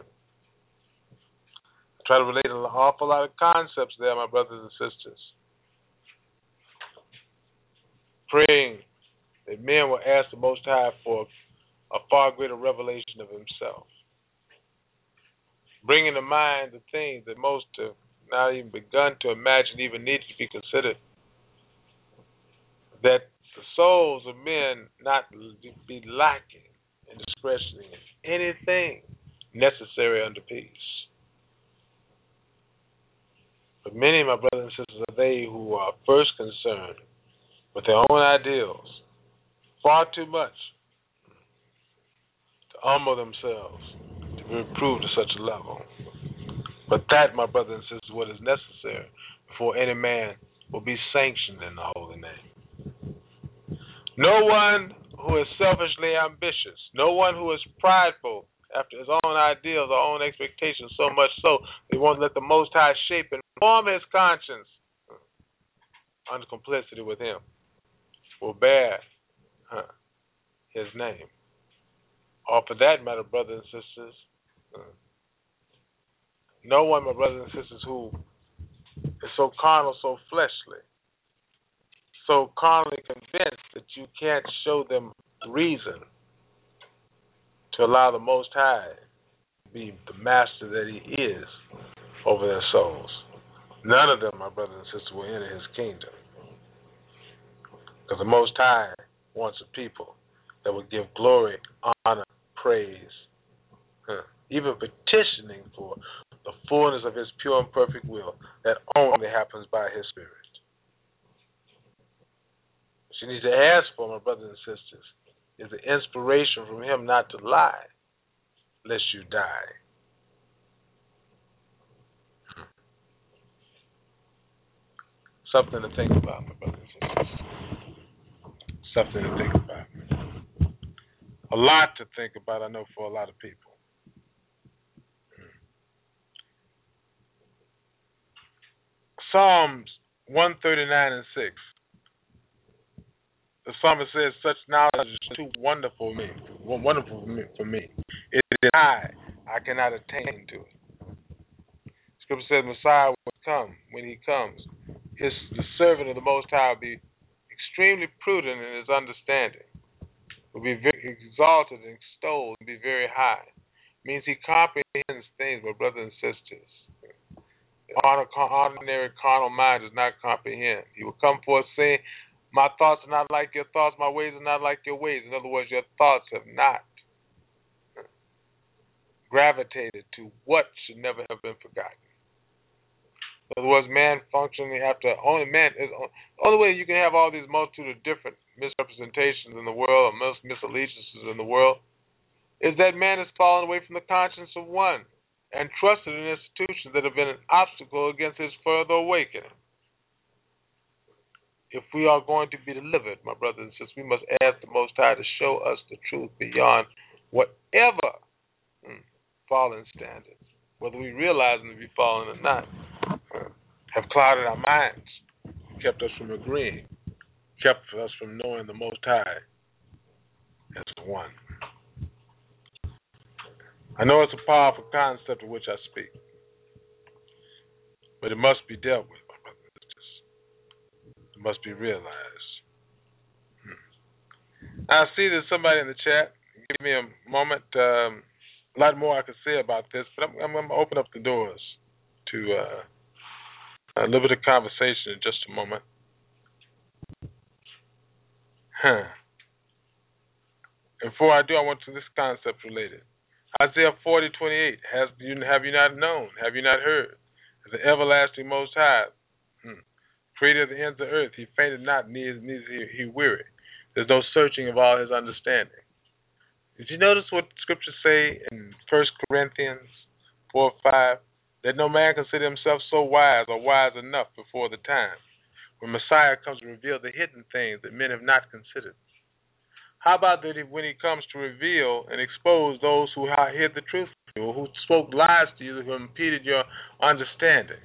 S2: I try to relate an awful lot of concepts there, my brothers and sisters. Praying that men will ask the Most High for a far greater revelation of himself. Bringing to mind the things that most have not even begun to imagine even need to be considered. That the souls of men not be lacking in discretion in anything necessary unto peace. But many of my brothers and sisters are they who are first concerned with their own ideals, far too much to humble themselves to be improved to such a level. But that, my brothers and sisters, is what is necessary before any man will be sanctioned in the holy name. No one who is selfishly ambitious, no one who is prideful after his own ideals or own expectations, so much so they won't let the Most High shape and form his conscience under complicity with him, will bear his name. Or for that matter, brothers and sisters, no one, my brothers and sisters, who is so carnal, so fleshly, so carnally convinced that you can't show them reason to allow the Most High to be the master that he is over their souls. None of them, my brothers and sisters, will enter his kingdom. Because the Most High wants a people that will give glory, honor, praise, even petitioning for the fullness of his pure and perfect will that only happens by his Spirit. What you need to ask for, my brothers and sisters, is the inspiration from him not to lie, lest you die. Something to think about, my brothers and sisters. Something to think about. A lot to think about, I know, for a lot of people. Psalms 139 and 6. The psalmist says, such knowledge is too wonderful for me. It is high. I cannot attain to it. Scripture says Messiah will come. When he comes, the servant of the Most High will be extremely prudent in his understanding, will be very exalted and extolled, and be very high. It means he comprehends things, my brothers and sisters. The ordinary carnal mind does not comprehend. He will come forth saying, my thoughts are not like your thoughts, my ways are not like your ways. In other words, your thoughts have not gravitated to what should never have been forgotten. In other words, man functioning after only way you can have all these multitude of different misrepresentations in the world, or misallegiances in the world, is that man has fallen away from the conscience of one and trusted in institutions that have been an obstacle against his further awakening. If we are going to be delivered, my brothers and sisters, we must ask the Most High to show us the truth beyond whatever fallen standards, whether we realize them to be fallen or not, have clouded our minds, kept us from agreeing, kept us from knowing the Most High as one. I know it's a powerful concept of which I speak, but it must be dealt with, my brothers and sisters. It must be realized. I see there's somebody in the chat. Give me a moment. A lot more I could say about this, but I'm going to open up the doors to a little bit of conversation in just a moment. And before I do, I want to this concept related. Isaiah 40:28. Have you not known? Have you not heard? The everlasting Most High, creator of the ends of the earth, he fainted not, neither he weary. There's no searching of all his understanding. Did you notice what scriptures say in 1 Corinthians 4:5? Let no man consider himself so wise or wise enough before the time, when Messiah comes to reveal the hidden things that men have not considered. How about that when he comes to reveal and expose those who hid the truth from you, who spoke lies to you, who impeded your understanding?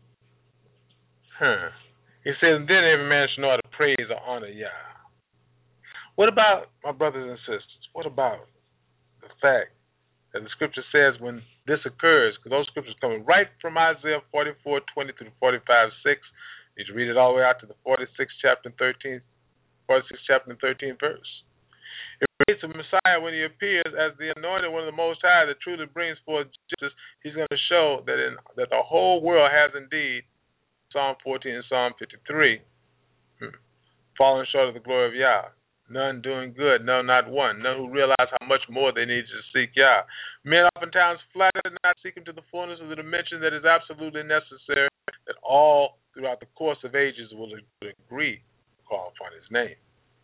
S2: He says, then every man should know how to praise or honor Yah. What about, my brothers and sisters, what about the fact that the scripture says when this occurs, because those scriptures coming right from Isaiah 44:20 through 45:6, you should read it all the way out to the 46th chapter and 13th verse. It reads of Messiah when he appears as the anointed one of the Most High that truly brings forth justice. He's going to show that the whole world has indeed, Psalm 14 and Psalm 53, fallen short of the glory of Yah. None doing good, no, not one. None who realize how much more they need to seek Yah. Men oftentimes flatter not seeking to the fullness of the dimension that is absolutely necessary, that all throughout the course of ages will agree to call upon his name.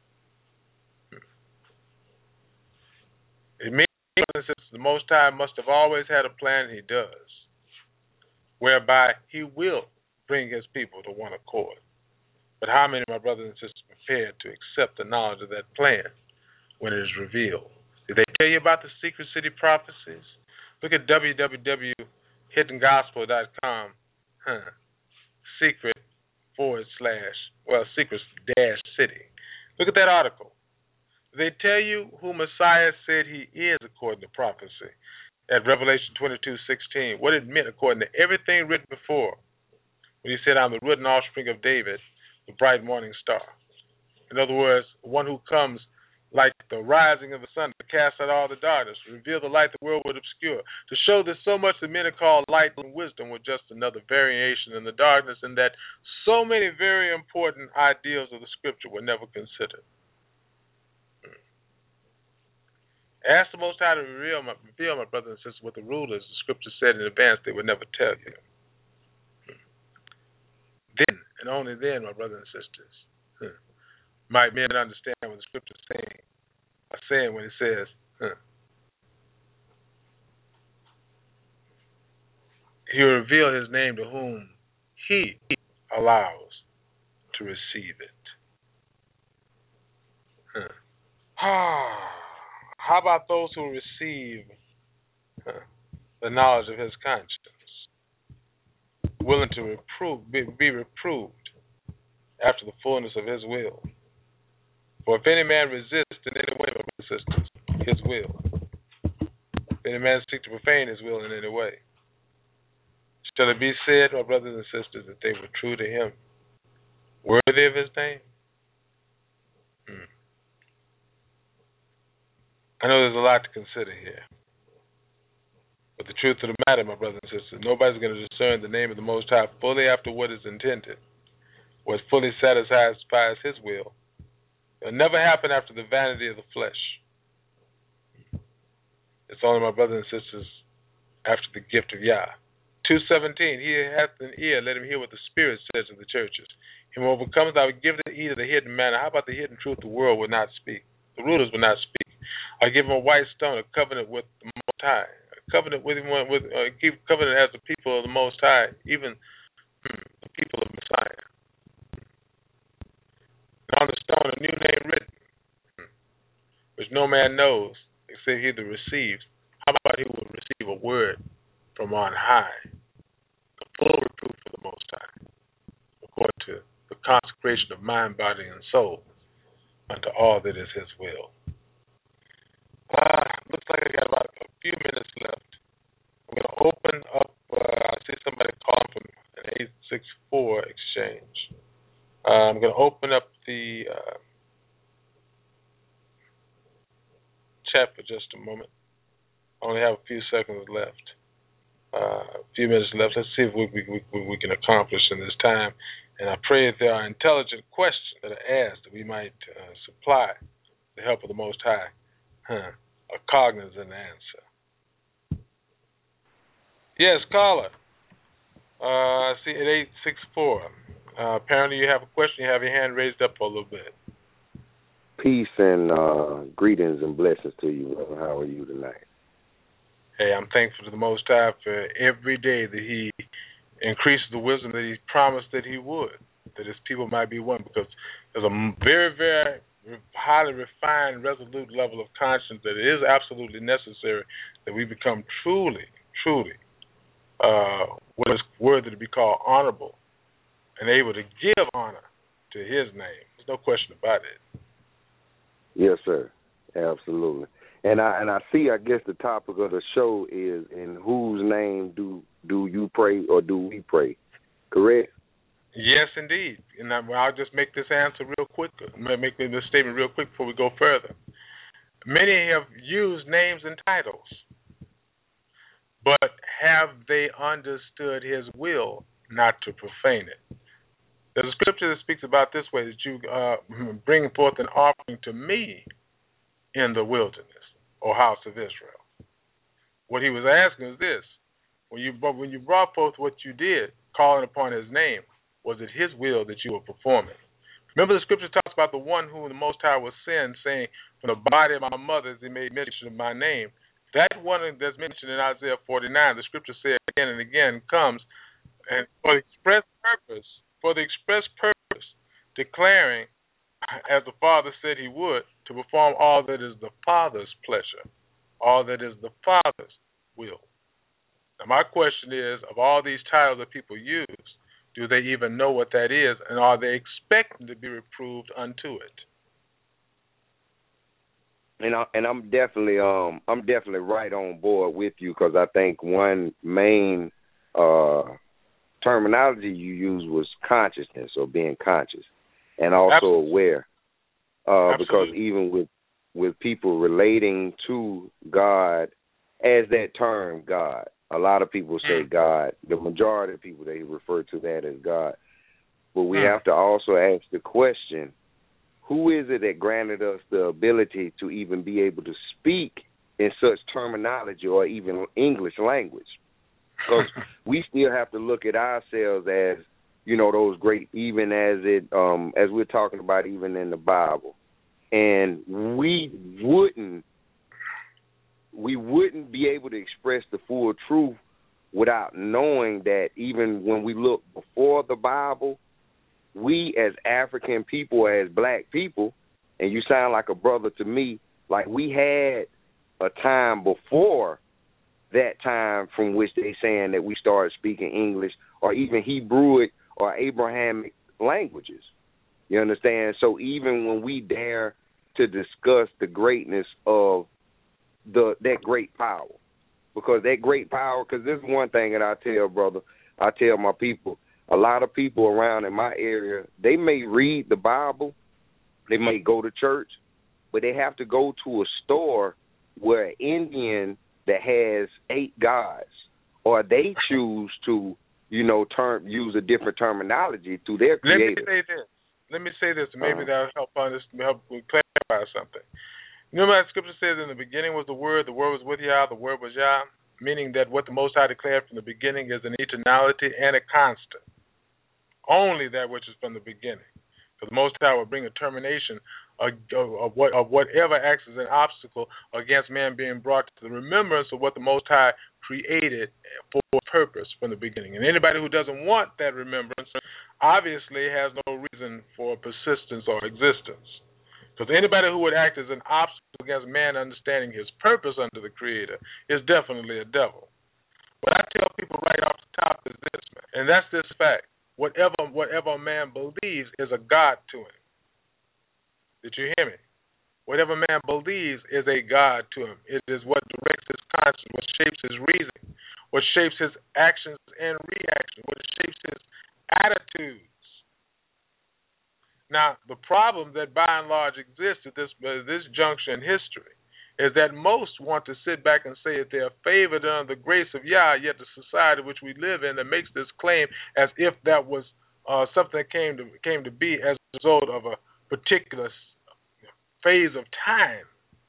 S2: It means that the Most High must have always had a plan, and he does, whereby he will bring his people to one accord. But how many of my brothers and sisters are prepared to accept the knowledge of that plan when it is revealed? Did they tell you about the Secret City prophecies? Look at www.hiddengospel.com, secret-city. Look at that article. They tell you who Messiah said he is according to prophecy at Revelation 22:16, what it meant according to everything written before, when he said, I'm the root and offspring of David, the bright morning star. In other words, one who comes like the rising of the sun to cast out all the darkness, to reveal the light the world would obscure, to show that so much that men are called light and wisdom were just another variation in the darkness, and that so many very important ideals of the scripture were never considered. Ask the Most High to reveal, my brothers and sisters, what the rulers, the scripture said in advance they would never tell you. Then, and only then, my brothers and sisters, might men understand what the scripture is saying when it says, he will reveal his name to whom he allows to receive it. How about those who receive the knowledge of his conscience, willing to be reproved after the fullness of his will? For if any man resist in any way, my brothers and sisters, his will, if any man seek to profane his will in any way, shall it be said, my brothers and sisters, that they were true to him, worthy of his name? I know there's a lot to consider here. But the truth of the matter, my brothers and sisters, nobody's going to discern the name of the Most High fully after what is intended, what fully satisfies his will. It'll never happen after the vanity of the flesh. It's only, my brothers and sisters, after the gift of Yah. 2:17, he hath an ear, let him hear what the Spirit says to the churches. Him who overcomes, I will give to eat of the hidden manna. How about the hidden truth the world will not speak? The rulers will not speak. I give him a white stone, a covenant with the Most High. A covenant with him, keep covenant as the people of the Most High, even the people of Messiah. And on the stone, a new name written, which no man knows, except he that receives. How about he will receive a word from on high, the full reproof of the Most High, according to the consecration of mind, body, and soul, unto all that is his will. Looks like I got about a few minutes left. I'm going to open up, I see somebody calling from an 864 exchange. I'm going to open up the chat for just a moment. I only have a few seconds left. A few minutes left. Let's see if we can accomplish in this time. And I pray that there are intelligent questions that are asked that we might supply the help of the Most High. A cognizant answer. Yes, caller. I see at 864. Apparently you have a question. You have your hand raised up a little bit.
S3: Peace and greetings and blessings to you, brother. How are you tonight?
S2: Hey, I'm thankful to the Most High for every day that he increase the wisdom that he promised that he would, that his people might be one, because there's a very, very highly refined, resolute level of conscience that it is absolutely necessary that we become truly, truly what is worthy to be called honorable and able to give honor to his name. There's no question about it.
S3: Yes, sir. Absolutely. And I see, I guess the topic of the show is, in whose name do you pray, or do we pray? Correct?
S2: Yes, indeed. And I'll just make this answer real quick, make this statement real quick before we go further. Many have used names and titles, but have they understood his will not to profane it? There's a scripture that speaks about this way, that you bring forth an offering to me in the wilderness, O house of Israel. What he was asking is this: when you brought forth what you did, calling upon his name, was it his will that you were performing? Remember, the scripture talks about the one whom the Most High will send, saying, from the body of my mothers they made mention of my name. That one that's mentioned in Isaiah 49, the scripture says again and again, comes and for the express purpose, declaring, as the Father said he would, to perform all that is the Father's pleasure, all that is the Father's will. Now, my question is, of all these titles that people use, do they even know what that is, and are they expecting to be reproved unto it?
S3: And I'm definitely right on board with you, because I think one main terminology you used was consciousness, or being conscious, and also
S2: Absolutely.
S3: aware. Because
S2: Absolutely.
S3: even with people relating to God as that term, God, a lot of people say God. The majority of people, they refer to that as God. But we have to also ask the question, who is it that granted us the ability to even be able to speak in such terminology, or even English language? Because we still have to look at ourselves as, those great, even as we're talking about even in the Bible. And we wouldn't be able to express the full truth without knowing that even when we look before the Bible, we as African people, as black people, and you sound like a brother to me, like we had a time before that time from which they saying that we started speaking English, or even Hebrewic or Abrahamic languages. You understand? So even when we dare to discuss the greatness of that great power, because that great power, because this is one thing that I tell my people, a lot of people around in my area, they may read the Bible, they may go to church, but they have to go to a store where an Indian that has 8 gods, or they choose to, use a different terminology to their creator.
S2: Let me say this. Maybe that'll help clarify something. You know what the scripture says, in the beginning was the Word was with Yah, the Word was Yah, meaning that what the Most High declared from the beginning is an eternality and a constant. Only that which is from the beginning. Because the Most High will bring a termination of whatever acts as an obstacle against man being brought to the remembrance of what the Most High created for a purpose from the beginning. And anybody who doesn't want that remembrance obviously has no reason for persistence or existence. Because anybody who would act as an obstacle against man understanding his purpose under the Creator is definitely a devil. What I tell people right off the top is this, man, and that's this fact. Whatever a man believes is a God to him. Did you hear me? Whatever man believes is a God to him. It is what directs his conscience, what shapes his reasoning, what shapes his actions and reactions, what shapes his attitudes. Now, the problem that by and large exists at this juncture in history is that most want to sit back and say that they are favored under the grace of Yah, yet the society which we live in that makes this claim as if that was something that came to be as a result of a particular phase of time,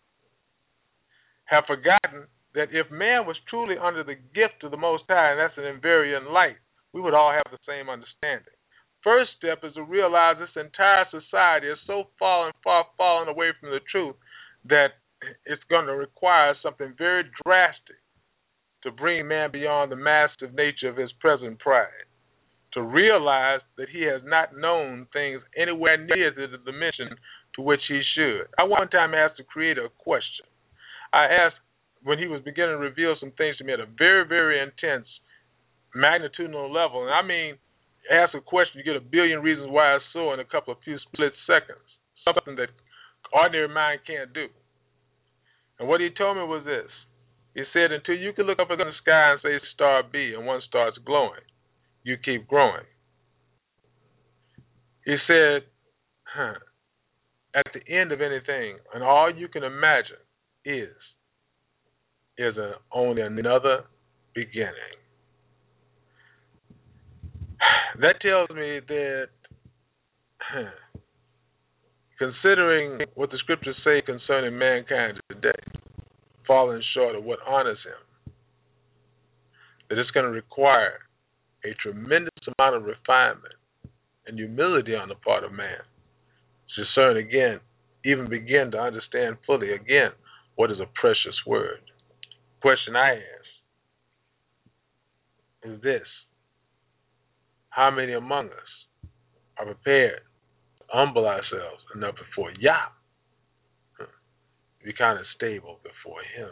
S2: have forgotten that if man was truly under the gift of the Most High, and that's an invariant light, we would all have the same understanding. First step is to realize this entire society is so far fallen away from the truth that it's going to require something very drastic to bring man beyond the massive nature of his present pride, to realize that he has not known things anywhere near the dimension to which he should. I one time asked the Creator a question. I asked, when he was beginning to reveal some things to me at a very, very intense magnitudinal level, and I mean, ask a question, you get a billion reasons why it's so in a couple of few split seconds, something that ordinary mind can't do. And what he told me was this. He said, until you can look up in the sky and say star B and one starts glowing, you keep growing. He said, at the end of anything, and all you can imagine is only another beginning. That tells me that considering what the scriptures say concerning mankind today, falling short of what honors him, that it's going to require a tremendous amount of refinement and humility on the part of man to discern again, even begin to understand fully again what is a precious word. The question I ask is this: how many among us are prepared to humble ourselves enough before Yah to be kind of stable before him?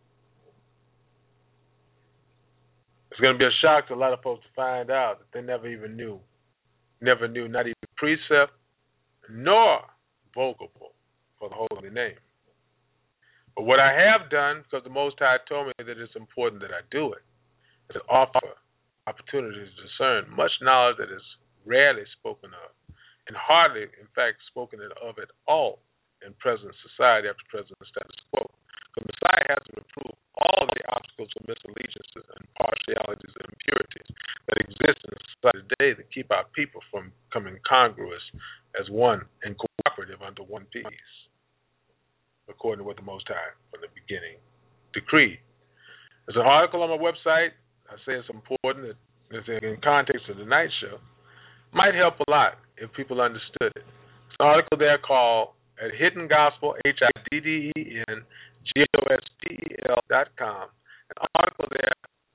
S2: It's going to be a shock to a lot of folks to find out that they never knew not even precept nor vocable for the holy name. But what I have done, because the Most High told me that it's important that I do it, is to offer opportunities to discern much knowledge that is rarely spoken of, and hardly, in fact, spoken of at all in present society after present status quo. The Messiah has to remove all the obstacles of misallegiances and partialities and impurities that exist in the society today that keep our people from becoming congruous as one and cooperative under one peace, according to what the Most High from the beginning decreed. There's an article on my website. I say it's important that in context of tonight's show, might help a lot if people understood it. It's an article there called at Hidden Gospel, HIDDENGOSPEL.com. An article there,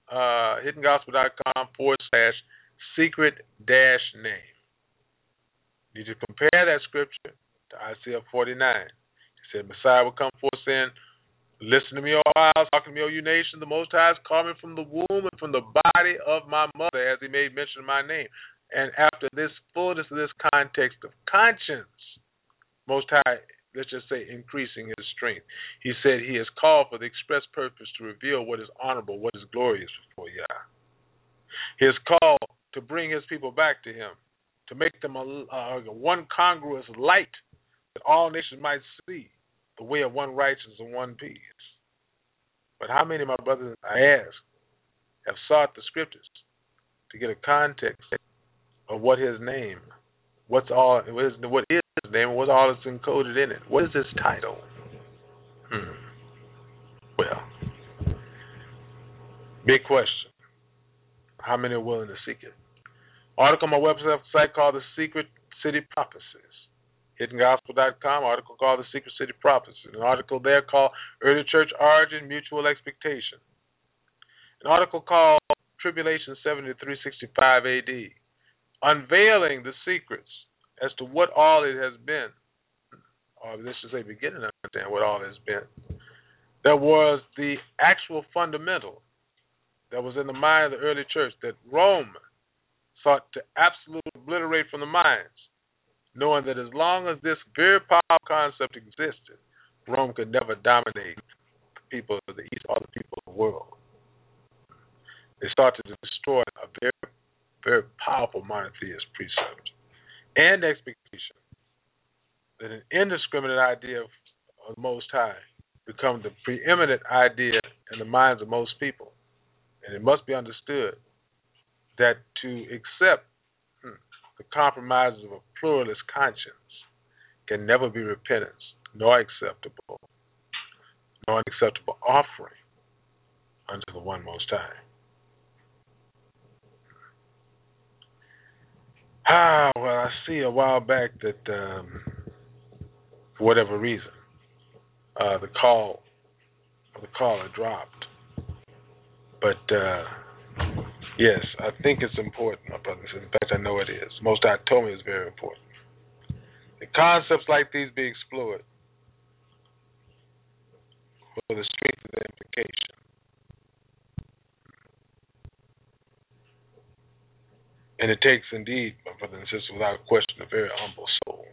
S2: hiddengospel.com/secret-name. You need to compare that scripture to Isaiah 49. He said, Messiah will come forth saying, listen to me, O isles, hearken to me, O you nations. The Most High is calling from the womb and from the body of my mother, as he made mention of my name. And after this fullness of this context of conscience, Most High, let's just say, increasing his strength, he said he has called for the express purpose to reveal what is honorable, what is glorious before Yah. He has called to bring his people back to him, to make them a one congruous light that all nations might see, the way of one righteousness and one peace. But how many of my brothers, I ask, have sought the scriptures to get a context of what his name, what is his name, and what all is encoded in it? What is his title? Well, big question. How many are willing to seek it? Article on my website called The Secret City Prophecies. HiddenGospel.com, article called The Secret City Prophecies. An article there called Early Church Origin, Mutual Expectation. An article called Tribulation 70 to 365 AD, unveiling the secrets as to what all it has been, or let's just say beginning to understand what all it has been. There was the actual fundamental that was in the mind of the early church that Rome sought to absolutely obliterate from the minds, knowing that as long as this very powerful concept existed, Rome could never dominate the people of the East or the people of the world. They started to destroy a very, very powerful monotheist precept and expectation that an indiscriminate idea of the Most High become the preeminent idea in the minds of most people. And it must be understood that to accept the compromises of a pluralist conscience can never be repentance, nor acceptable offering unto the one Most High. Well, I see a while back that for whatever reason, the caller dropped. But yes, I think it's important, my brothers. In fact, I know it is. Most High told me it's very important. The concepts like these be explored for the strength of the implication. And it takes, indeed, my brothers and sisters, without question, a very humble soul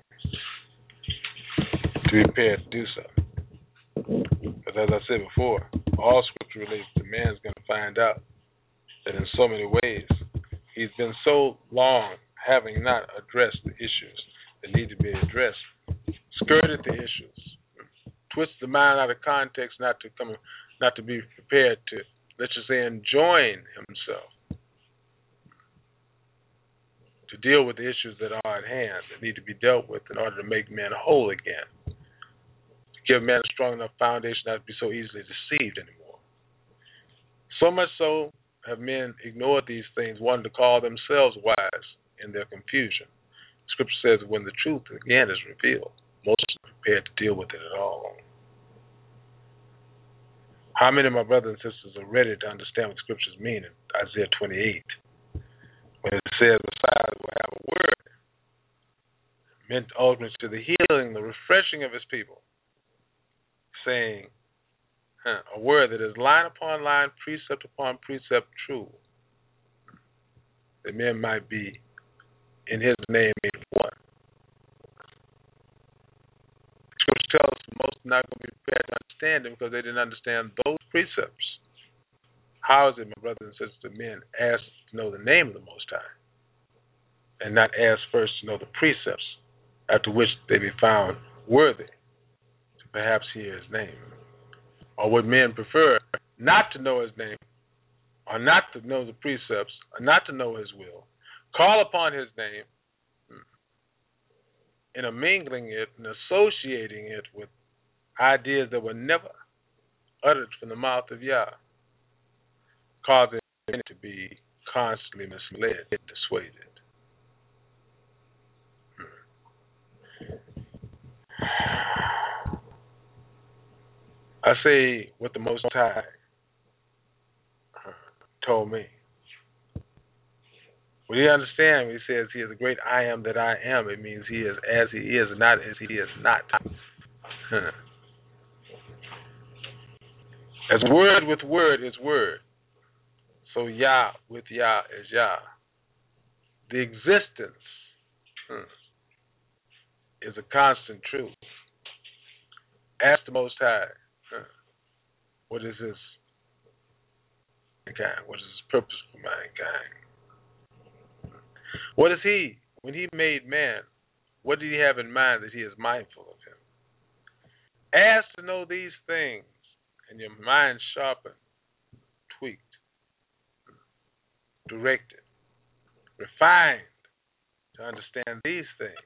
S2: to be prepared to do so. Because as I said before, all Scripture relates to man is going to find out that in so many ways he's been so long having not addressed the issues that need to be addressed, skirted the issues, twist the mind out of context, not to be prepared to, let's just say, enjoin himself to deal with the issues that are at hand, that need to be dealt with in order to make man whole again, to give man a strong enough foundation not to be so easily deceived anymore. So much so have men ignored these things, wanting to call themselves wise in their confusion. Scripture says when the truth again is revealed, most are prepared to deal with it at all. How many of my brothers and sisters are ready to understand what Scriptures mean in Isaiah 28? When it says the Messiah will have a word meant ultimately to the healing, the refreshing of his people, saying a word that is line upon line, precept upon precept true, that men might be in his name made one. Scripture tells us most are not going to be prepared to understand him because they didn't understand those precepts. How is it, my brothers and sisters, that men ask to know the name of the Most High and not ask first to know the precepts after which they be found worthy to perhaps hear his name? Or would men prefer not to know his name, or not to know the precepts, or not to know his will, call upon his name, intermingling it and associating it with ideas that were never uttered from the mouth of Yah, causing it to be constantly misled and dissuaded? I say what the Most High told me. When you understand, when he says he is the great I am that I am, it means he is as he is, not as he is not. As word with word is word, so Yah with Yah is Yah. The existence is a constant truth. Ask the Most High, what is his mankind? What is his purpose for mankind? What is he, when he made man, what did he have in mind that he is mindful of him? Ask to know these things, and your mind sharpened, tweaked, directed, refined to understand these things.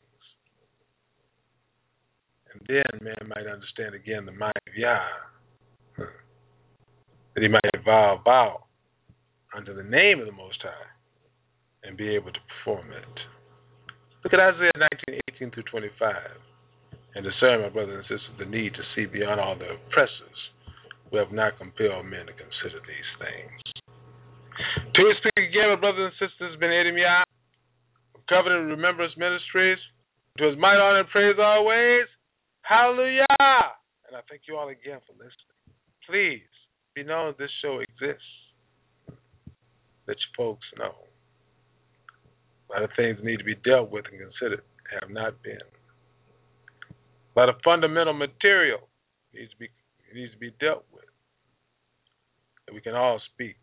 S2: And then man might understand again the mind of Yah, that he might vow under the name of the Most High and be able to perform it. Look at Isaiah 19:18 through 25, and discern, my brothers and sisters, the need to see beyond all the oppressors who have not compelled men to consider these things. To speak again, my brothers and sisters, Ben Adam Yah, Covenant Remembrance Ministries, to his might, honor, and praise always. Hallelujah! And I thank you all again for listening. Please be known this show exists. Let your folks know. A lot of things need to be dealt with and considered, have not been. A lot of fundamental material needs to be dealt with, that we can all speak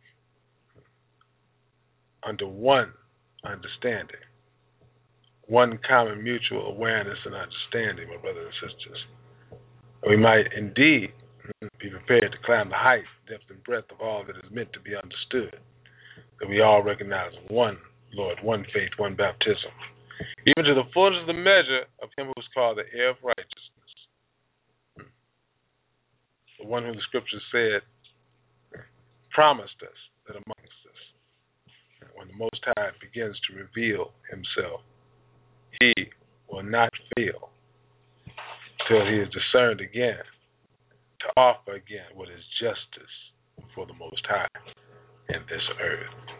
S2: under one understanding, one common mutual awareness and understanding, my brothers and sisters. And we might indeed be prepared to climb the height, depth, and breadth of all that is meant to be understood, that we all recognize one Lord, one faith, one baptism, even to the fullness of the measure of him who is called the heir of righteousness, the one whom the Scripture said promised us that amongst us, when the Most High begins to reveal himself, he will not fail till he is discerned again to offer again what is justice before the Most High, this earth.